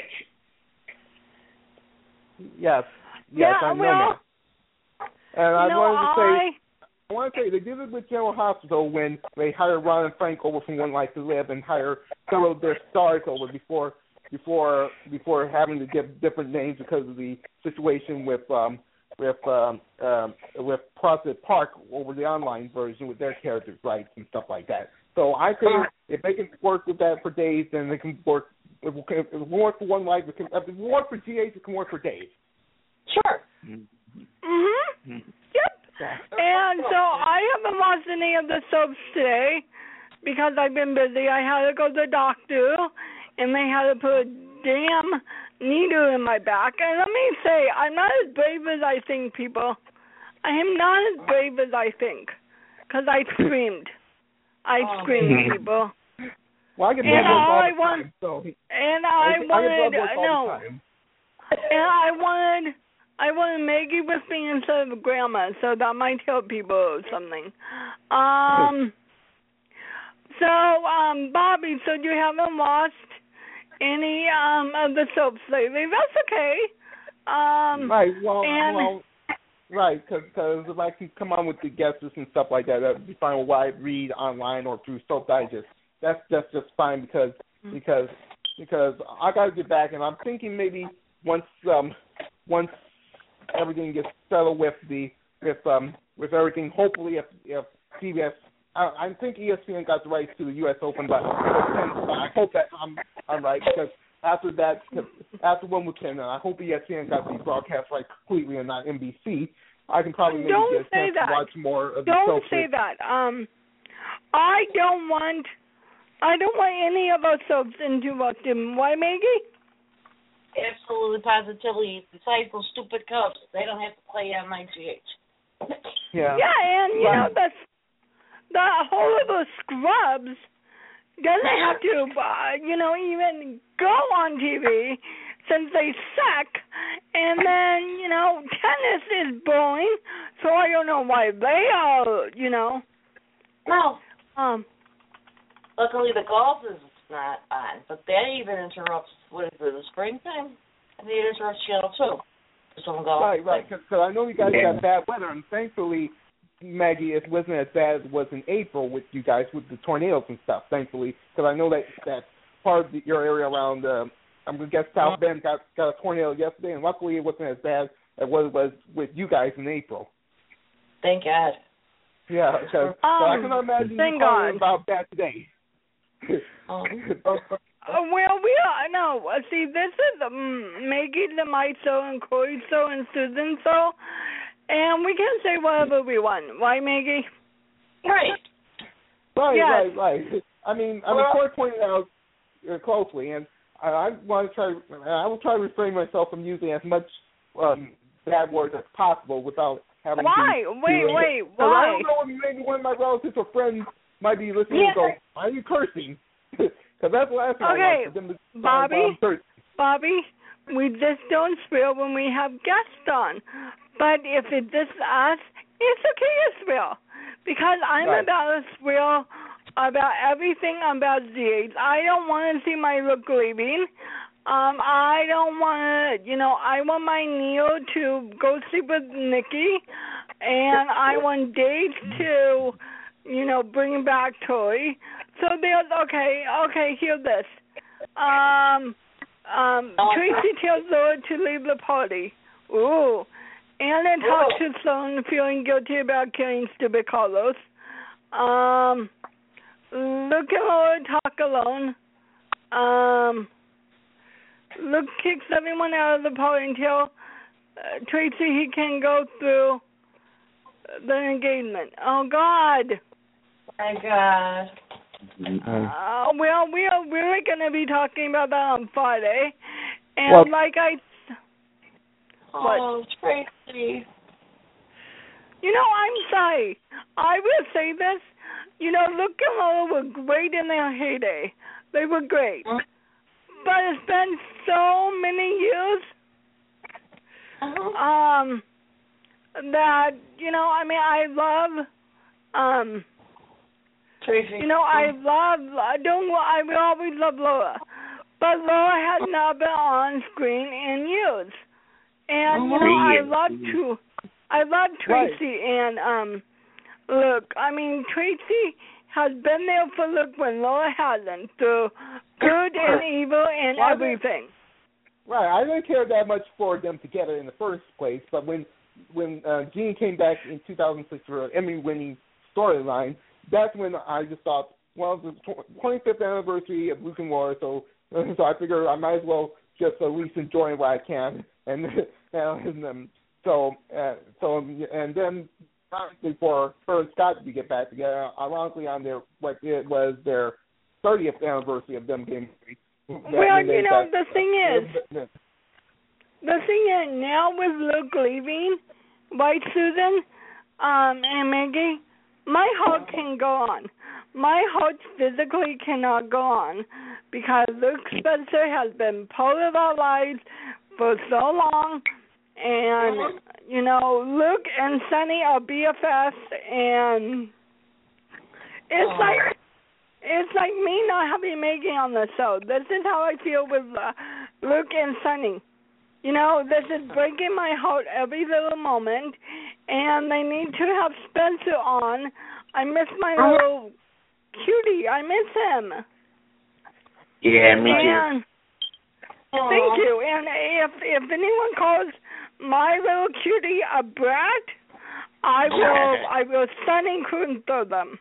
Yes, I know that. And I want to say they did it with General Hospital when they hired Ron and Frank over from One Life to Live and hired some of their stars over before having to give different names because of the situation with Prospect Park over the online version with their characters' rights and stuff like that. So I think if they can work with that for days, then they can work. If it works for One Life, if it works for GH, it can work for days. Sure. Mhm. Yep. And so I haven't watched any of the soaps today because I've been busy. I had to go to the doctor, and they had to put a damn needle in my back. And let me say, I'm not as brave as I think, people. I am not as brave as I think because I screamed. Screamed, people. Well, I get blood all the time, so. And I wanted Maggie with me instead of Grandma, so that might help people or something. Bobby, so you haven't watched any of the soaps lately. That's okay. Right, because if I can come on with the guests and stuff like that, that would be fine. What I read online or through Soap Digest, that's just fine because I got to get back, and I'm thinking maybe once everything gets settled with everything, hopefully if CBS, I think ESPN got the rights to the U.S. Open, but I hope that I'm right because after one with Ken, I hope ESPN got the broadcast right completely and not NBC. I can probably maybe get a chance to watch more of the show. Don't say that. I don't want any of our soaps interrupted. Why, Maggie? Absolutely, positively. Besides those stupid Cubs, they don't have to play on my GH. Yeah. Yeah, and the horrible scrubs doesn't have to, even go on TV since they suck. And then, tennis is boring, so I don't know why they are, No. Luckily, the golf is not on, but that even interrupts, the springtime? And it interrupts Channel 2. Some golf. Right, because I know you guys got bad weather, and thankfully, Maggie, it wasn't as bad as it was in April with you guys with the tornadoes and stuff, thankfully, because I know that part of your area around, I'm going to guess South Bend got a tornado yesterday, and luckily it wasn't as bad as what it was with you guys in April. Thank God. Yeah, because I can imagine you talking about that today. See, this is Maggie the Miso and Corey So and Susan So, and we can say whatever we want. Why, Maggie? Right. Right, Yes. right. I mean, Corey pointed out closely, and I want to try. I will try to refrain myself from using as much bad words as possible without having. Why? To Wait. I Why? don't know if maybe one of my relatives or friends might be listening and go, "Why are you cursing?" Because that's the last thing I want for them to Bobby, we just don't swear when we have guests on. But if it's just us, it's okay to swear. Because I'm about to swear about everything about GH. I don't want to see my look leaving. I don't want to, I want my Neo to go sleep with Nikki. And I want Dave to, bring back Tori. So there's, okay, hear this. Tracy tells Laura to leave the party. Ooh. Anna talks to Sloan, feeling guilty about killing stupid Carlos. Luke and Laura talk alone. Luke kicks everyone out of the party until Tracy he can go through the engagement. Oh, God. My God. Well, we're going to be talking about that on Friday. And Oh, Tracy. I'm sorry. I will say this. Luke and Lola were great in their heyday. They were great. But it's been so many years that, I love Tracy. I will always love Laura. But Laura has not been on screen in years. And I love Tracy and Luke. Tracy has been there for Luke when Laura hasn't, through good and evil and everything. Right, I didn't care that much for them together in the first place, but when Gene came back in 2006 for an Emmy-winning storyline, that's when I just thought, well, it's the 25th anniversary of Luke and Laura, so I figure I might as well just at least enjoy what I can, and then for her and Scott to get back together, ironically on their 30th anniversary of them getting married. Well, the thing is now with Luke leaving, White Susan, and Maggie, my heart can go on. My heart physically cannot go on because Luke Spencer has been part of our lives for so long, and Luke and Sunny are BFFs, and it's like me not having Maggie on the show. This is how I feel with Luke and Sunny. This is breaking my heart every little moment, and they need to have Spencer on. I miss my little cutie. I miss him. Yeah, me too. Thank you. And if anyone calls my little cutie a brat, I will stun and cruise them.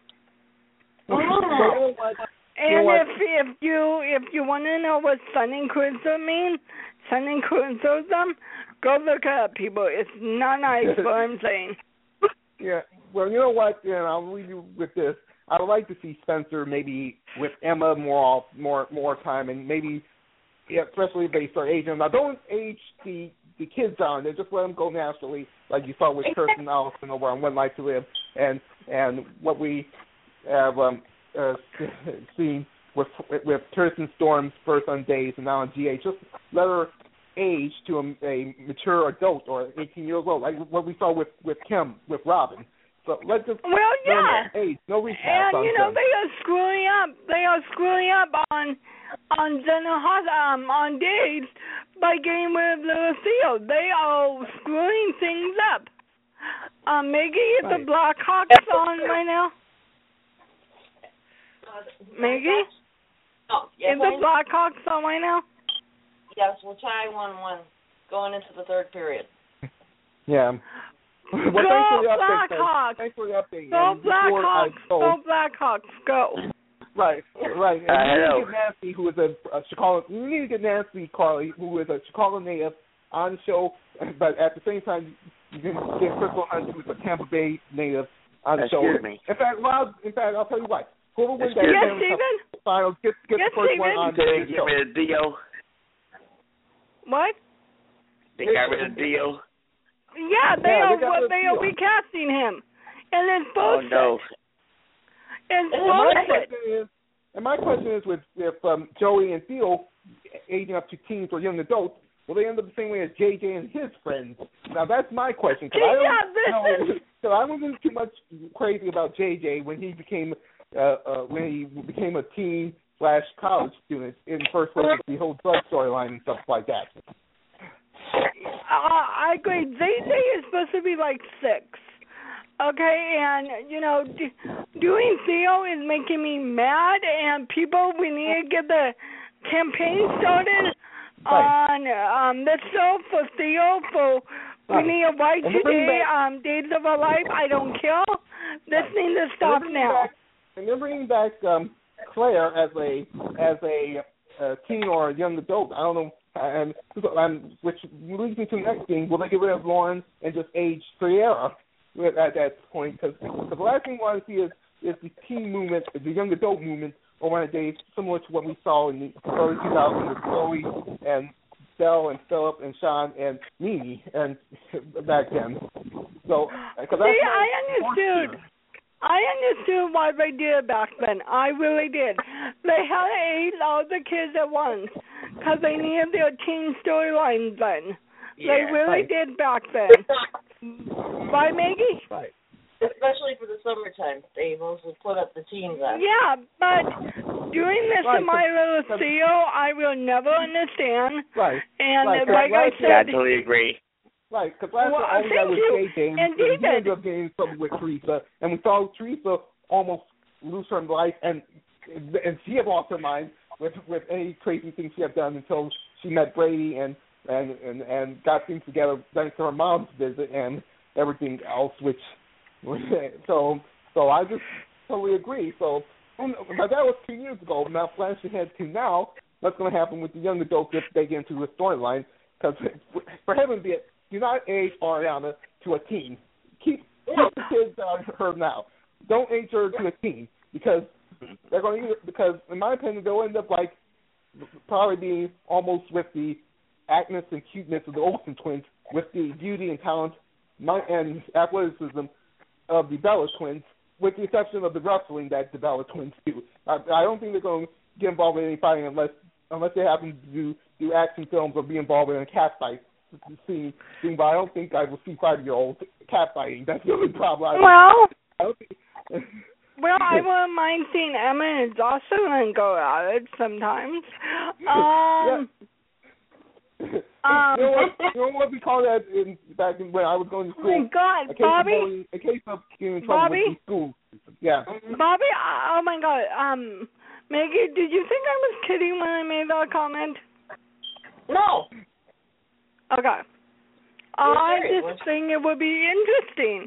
And if you want to know what stunning cruiser means, stunning cruiser them, go look it up, people. It's not nice what I'm saying. Yeah. Well, you know what? I'll leave you with this. I would like to see Spencer maybe with Emma more time, and maybe, especially if they start aging. Now, don't age the kids on. Just let them go naturally, like you saw with Kirsten Allison over on One Life to Live, and what we have seen with Kirsten Storm's first on Days and now on GH. Just let her age to a mature adult or 18 years old, like what we saw with Kim, with Robin. So let's just age, no recap. And they are screwing up. They are screwing up on on Days by getting rid of Lucille. They are screwing things up. Maggie, is the Blackhawks on right now? Maggie? Oh, yes, is the Blackhawks on right now? Yes, we'll tie 1-1 going into the third period. Yeah. Well, go Blackhawks! Thanks for the update. Go Blackhawks! Go Blackhawks! Go! Right. And you need to get Nancy, who is a Chicago. You need to get Nancy Carly, who is a Chicago native, on the show. But at the same time, you can get Crystal Hunt, who is a Tampa Bay native, on the show. Excuse me. In fact, I'll tell you what. Whoever wins that Yes, Stanley Cup Steven? Finals gets Yes, the first Steven? one on They the get show. rid of Dio. What? They got rid of Dio. Yeah, they got rid of they are Theo. recasting him. And it's Oh bullshit. no. It's bullshit. My question is, with if Joey and Theo aging up to teens or young adults, will they end up the same way as JJ and his friends? Now that's my question. Cause I wasn't too much crazy about JJ when he became a teen / college student in first place with the whole drug storyline and stuff like that. I agree. JJ is supposed to be like 6. Okay, and, doing Theo is making me mad, and people, we need to get the campaign started on this show for Theo, we need a Y2J, Days of Our Life, I don't care. This needs to stop now. And they're bringing back Claire as a teen or a young adult. I don't know. Which leads me to the next thing. Will they get rid of Lauren and just age Sierra at that point? Because the last thing we want to see is the teen movement, the young adult movement, over the days, similar to what we saw in the early 2000s with Chloe and Belle and Philip and Sean and Mimi and back then. So, I understood why they did it back then. I really did. They had to age all the kids at once because they needed their teen storylines then. Yeah, they really did back then. Right, Maggie? Right. Especially for the summertime. They mostly put up the teens on. Yeah, but doing this to my little Theo, I will never understand. Right. And like I said... Yeah, I totally agree. Right, because last time all we got was JJ, and he ended up getting in trouble with Teresa, and we saw Teresa almost lose her life, and she had lost her mind with any crazy things she had done until she met Brady and got things together thanks to her mom's visit and everything else, which so I just totally agree. So, but that was 2 years ago. Now flashing ahead to now, what's going to happen with the young adults if they get into the storyline? Because for heaven's sake, do not age Ariana to a teen. Keep the kids on her now. Don't age her to a teen because they're going to. Because in my opinion, they'll end up like probably being almost with the actness and cuteness of the Olsen twins, with the beauty and talent and athleticism of the Bella twins, with the exception of the wrestling that the Bella twins do. I don't think they're going to get involved in any fighting unless they happen to do action films or be involved in a cat fight scene. But I don't think I will see 5-year-olds cat fighting. That's the only problem. Well, I wouldn't mind seeing Emma and Jocelyn go at it sometimes. You know what we call that back when I was going to school? Oh my God, Bobby! A case of getting in trouble with the school. Yeah. Bobby, oh my God. Maggie, did you think I was kidding when I made that comment? No. Okay. I just think it would be interesting.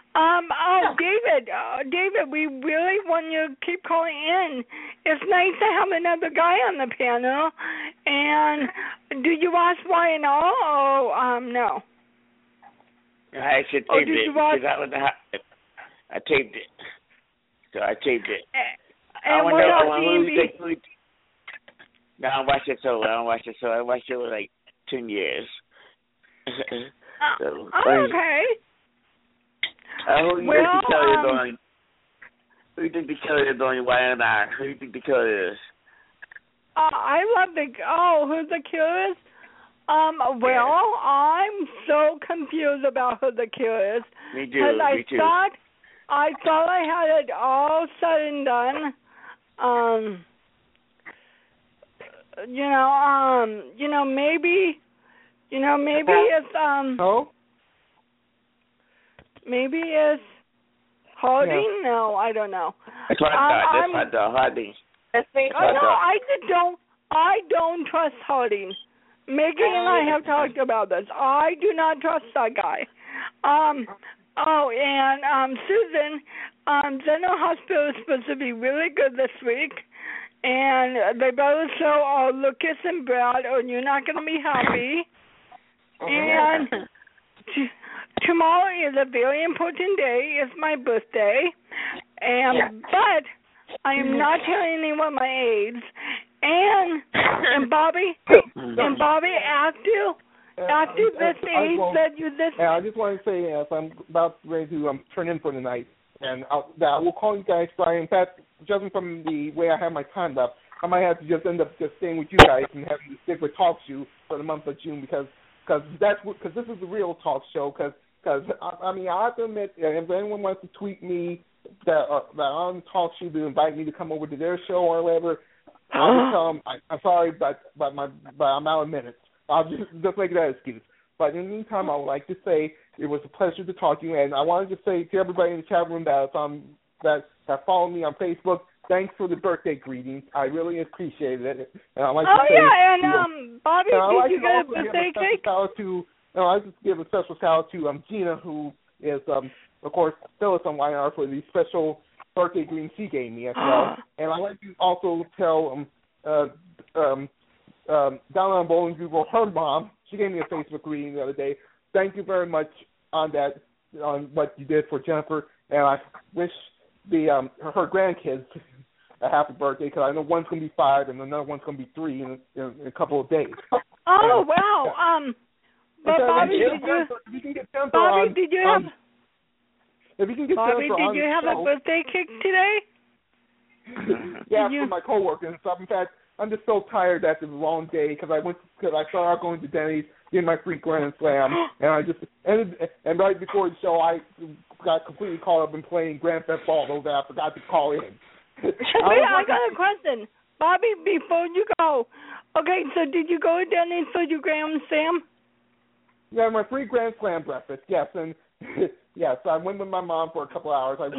David, we really want you to keep calling in. It's nice to have another guy on the panel. And do you watch YNL or no? I should tape it because I taped it. So I taped it. And what about D&B? No, I don't watch it so. I watched it for like 10 years. So, okay. Who do you think the killer is on? Who do you think the killer is on YNR? Who do you think the killer is? I love who the killer is? I'm so confused about who the killer is. Me too. I thought I had it all said and done. Maybe it's maybe it's Harding. Yeah. No, I don't know. That's what I thought. Harding. I don't trust Harding. Maggie and I have talked about this. I do not trust that guy. Susan, General Hospital is supposed to be really good this week, and they better show Lucas and Brad, or you're not going to be happy. And tomorrow is a very important day. It's my birthday, but I am not telling anyone my age. And Bobby, after this age that you this. And I just want to say, as I'm about ready to turn in for the night, and that I will call you guys Friday. In fact, judging from the way I have my time left, I might have to just end up just staying with you guys and having to stick with Talk Show for the month of June because this is the real talk show. Because I mean, I have to admit, if anyone wants to tweet me that on Talk Show to invite me to come over to their show or whatever, I'll just tell them I'm sorry, but I'm out of minutes. I'll just make that excuse. But in the meantime, I would like to say it was a pleasure to talk to you, and I wanted to say to everybody in the chat room that follow me on Facebook, thanks for the birthday greetings. I really appreciated it. And I'd like to say, Bobby, did you get a birthday cake? I just give a special shout out to Gina, who is, of course, Phyllis on YNR for the special birthday greeting she gave me as well. And I'd like to also tell down on Bowling Green, her mom, she gave me a Facebook greeting the other day. Thank you very much on what you did for Jennifer, and I wish her grandkids a happy birthday because I know one's going to be 5 and another one's going to be 3 in a couple of days. Oh, wow. But Bobby, did you have a birthday cake today? Yeah, for my coworker and stuff. In fact, I'm just so tired after the long day because I started out going to Denny's, getting my free Grand Slam, and I just and right before the show I got completely caught up in playing Grand Theft Auto that I forgot to call in. Wait, I got a question, Bobby. Before you go, okay, so did you go to Denny's for your Grand Slam? Yeah, my free Grand Slam breakfast. Yes, and yes, I went with my mom for a couple hours. Does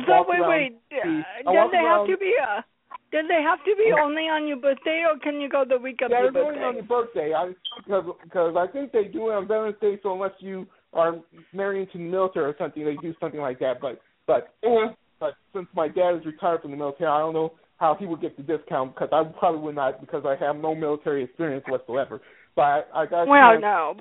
they have to be only on your birthday, or can you go the week of your birthday? Yeah, only on your birthday. Because I think they do it on Veterans Day, so unless you are married into the military or something, they do something like that. But since my dad is retired from the military, I don't know how he would get the discount because I probably would not because I have no military experience whatsoever. But I got a chance to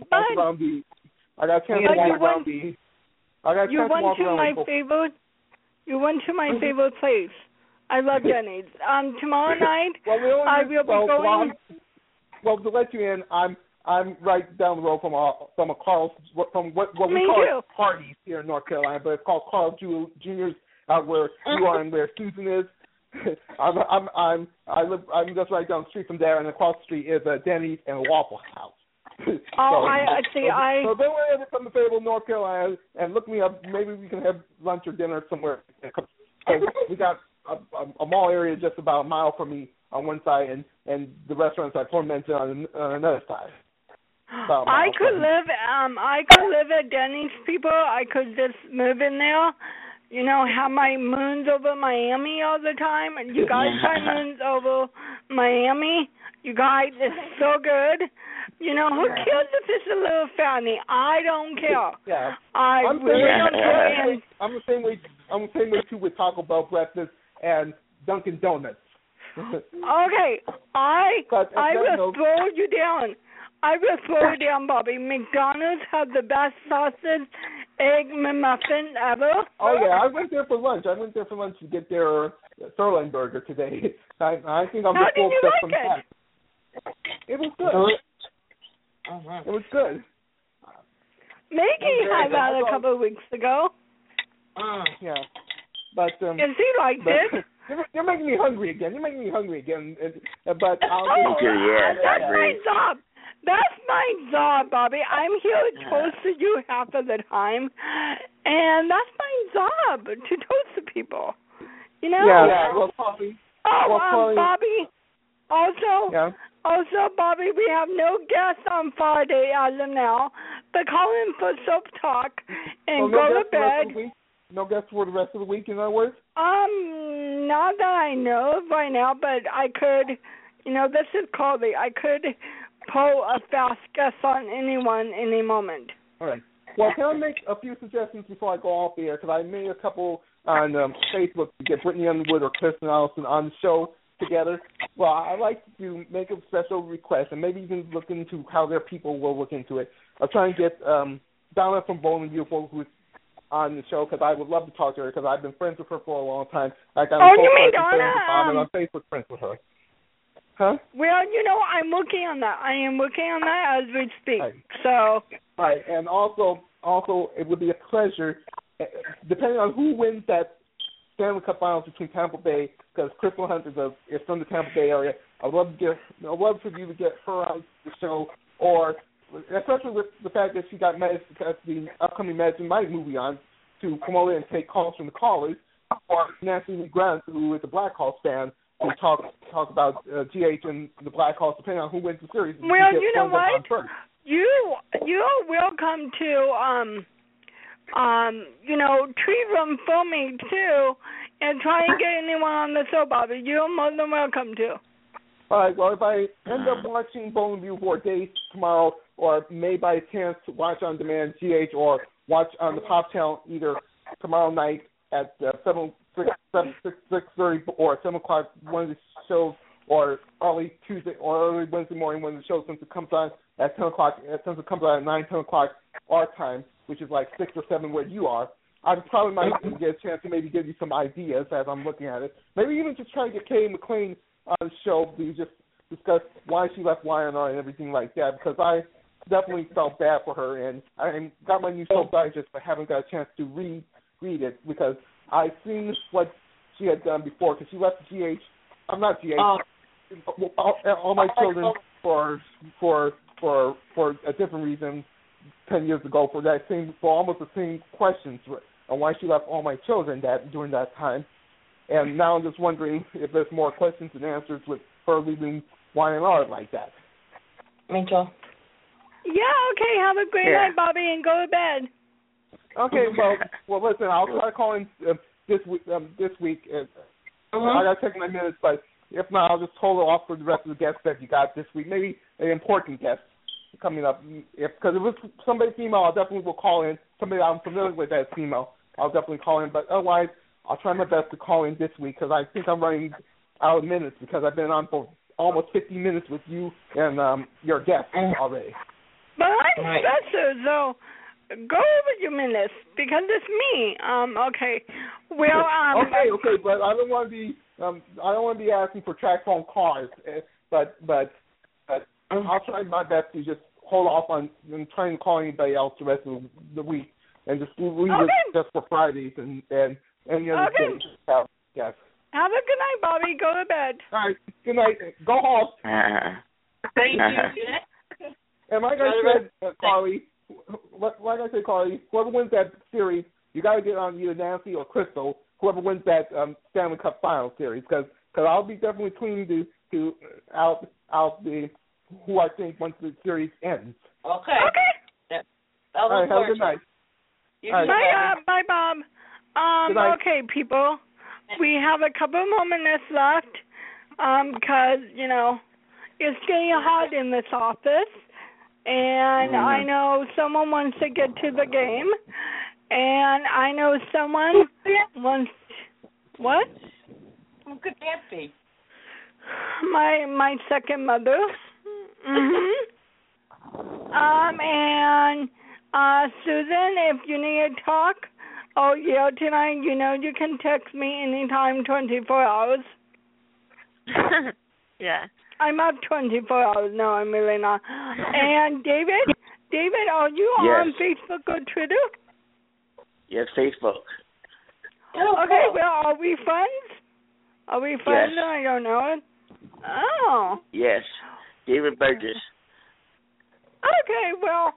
walk around. You went to my favorite place. I love Denny's. Tomorrow night, I will be going. Well, to let you in, I'm right down the road from what we call parties here in North Carolina, but it's called Carl Jr.'s out where you are and where Susan is. I'm just right down the street from there, and across the street is a Denny's and a Waffle House. I see. So if anyone ever come to Fayetteville, North Carolina, and look me up, maybe we can have lunch or dinner somewhere. We got a mall area just about a mile from me on one side, and the restaurants I mentioned on another side. I could live at Denny's, people. I could just move in there. You know, have my moons over Miami all the time. You guys have moons over Miami. You guys, it's so good. You know, who cares if it's a little fatty? I don't care. Yeah. I really don't care. I'm the same way too with Taco Bell breakfast and Dunkin' Donuts. Okay, I will throw you down. I will throw you down, Bobby. McDonald's have the best sausage egg McMuffin ever. Oh yeah, I went there for lunch. To get their sirloin burger today. I think I'm just full up from that. It was good. It was good. Mickey had that a couple of weeks ago. Yeah, but and he liked it. You're making me hungry again. But that's my job. That's my job, Bobby. I'm here close to you half of the time, and that's my job to toast to people. You know? Yeah. Well, Bobby. Bobby. Also, Bobby, we have no guests on Friday as of now, but call in for soap talk and go to bed. No guests for the rest of the week, in other words? Not that I know of right now, but I could, this is Colby. I could pull a fast guest on anyone any moment. All right. Well, can I make a few suggestions before I go off the air? Because I made a couple on Facebook to get Brittany Underwood or Kristen Allison on the show together. Well, I'd like to make a special request, and maybe even look into how their people will look into it. I'll try and get Donna from Bold and Beautiful, who's on the show because I would love to talk to her because I've been friends with her for a long time. Like I'm you mean Donna? I'm on Facebook friends with her. Huh? Well, I'm working on that. I am working on that as we speak. Right. So. Right, and also it would be a pleasure, depending on who wins that Stanley Cup Finals between Tampa Bay, because Crystal Hunt is from the Tampa Bay area. I'd love for you to get her on the show, or especially with the fact that she got the upcoming Madison Mike movie on to promote it and take calls from the callers, or Nancy Lee Grant, who is a Blackhawks fan, to talk about GH and the Blackhawks, depending on who wins the series. Well, you know what? You're welcome to treat room for me too, and try and get anyone on the show, Bobby. You're more than welcome to. All right. Well, if I end up watching Bowling View for a day tomorrow, or may by chance watch on demand GH, or watch on the Pop Channel either tomorrow night at 6:30 or 7 o'clock, one of the shows, or early Tuesday or early Wednesday morning when the show, since it comes on at 10 o'clock, since it comes on at 9, 10 o'clock our time, which is like 6 or 7 where you are, I probably might get a chance to maybe give you some ideas as I'm looking at it. Maybe even just try to get Kay McLean on the show to just discuss why she left YNR and everything like that, because I definitely felt bad for her, and I got my new show digest, but haven't got a chance to read it because I've seen what she had done before, because she left GH. I'm not GH. All my children for a different reason 10 years ago for almost the same questions on why she left all my children during that time. And now I'm just wondering if there's more questions and answers with her leaving YNR like that. Mitchell. Yeah, okay. Have a great night, Bobby, and go to bed. Okay, well, listen, I'll try calling this week. I got to take my minutes, but if not, I'll just hold it off for the rest of the guests that you got this week. Maybe an important guest coming up. Because if it's somebody female, I definitely will call in. Somebody I'm familiar with that's female, I'll definitely call in. But otherwise, I'll try my best to call in this week because I think I'm running out of minutes because I've been on for almost 50 minutes with you and your guests already. But I'm Spencer, so go over your minutes because it's me. Okay. Well, okay, but I don't want to be asking for track phone calls. But I'll try my best to just hold off on trying to call anybody else the rest of the week and just leave it just for Fridays and any other days. Yes. Have a good night, Bobby. Go to bed. All right. Good night. Go home. Thank you. And like I said, Carly, whoever wins that series, you got to get on either Nancy or Crystal, whoever wins that Stanley Cup Final series, because I'll be definitely tweeting out who I think once the series ends. Okay. All right, have a good night. Bye, Bob. Okay, people. We have a couple more minutes left because, it's getting hot in this office. And I know someone wants to get to the game. And I know someone wants... What? Who could that be? My second mother. And Susan, if you need to talk tonight, you can text me anytime, 24 hours. Yeah. I'm up 24 hours. No, I'm really not. And David, are you on Facebook or Twitter? Yes, Facebook. Okay, well, are we friends? Are we friends? Yes. I don't know it. Oh. Yes. David Burgess. Okay, well,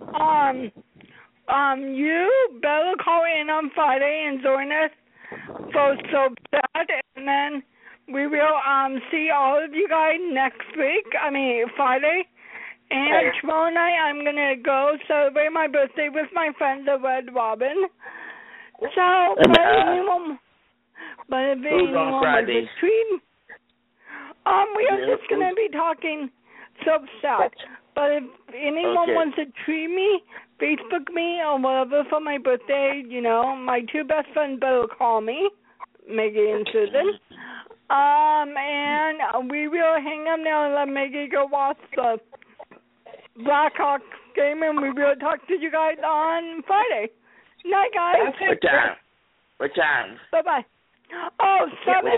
you better call in on Friday and join us for that, and then we will see all of you guys next week. Friday. And tomorrow night I'm gonna go celebrate my birthday with my friends at Red Robin. So, if anyone wants to tweet, we are just gonna be talking stuff. But if anyone wants to tweet me, Facebook me, or whatever for my birthday, my two best friends better call me, Maggie and Susan. And we will hang up now and let Maggie go watch the Blackhawks game, and we will talk to you guys on Friday. Night, guys. What time? What time? Bye-bye. Oh,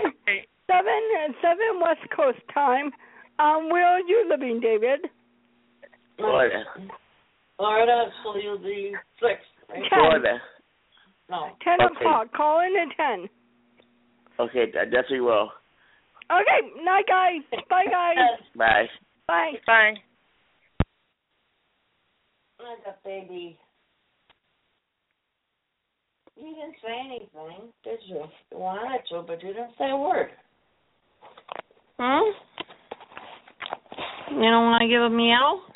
7 West Coast time. Where are you living, David? Florida. Florida, so you'll be 6. Right? 10. Florida. No. 10 Okay. o'clock. Call in at 10. Okay, I definitely will. Okay. Night, guys. Bye, guys. Bye. Bye. Bye. Like a baby. You didn't say anything, did you? You wanted to, but you didn't say a word. You don't want to give a meow?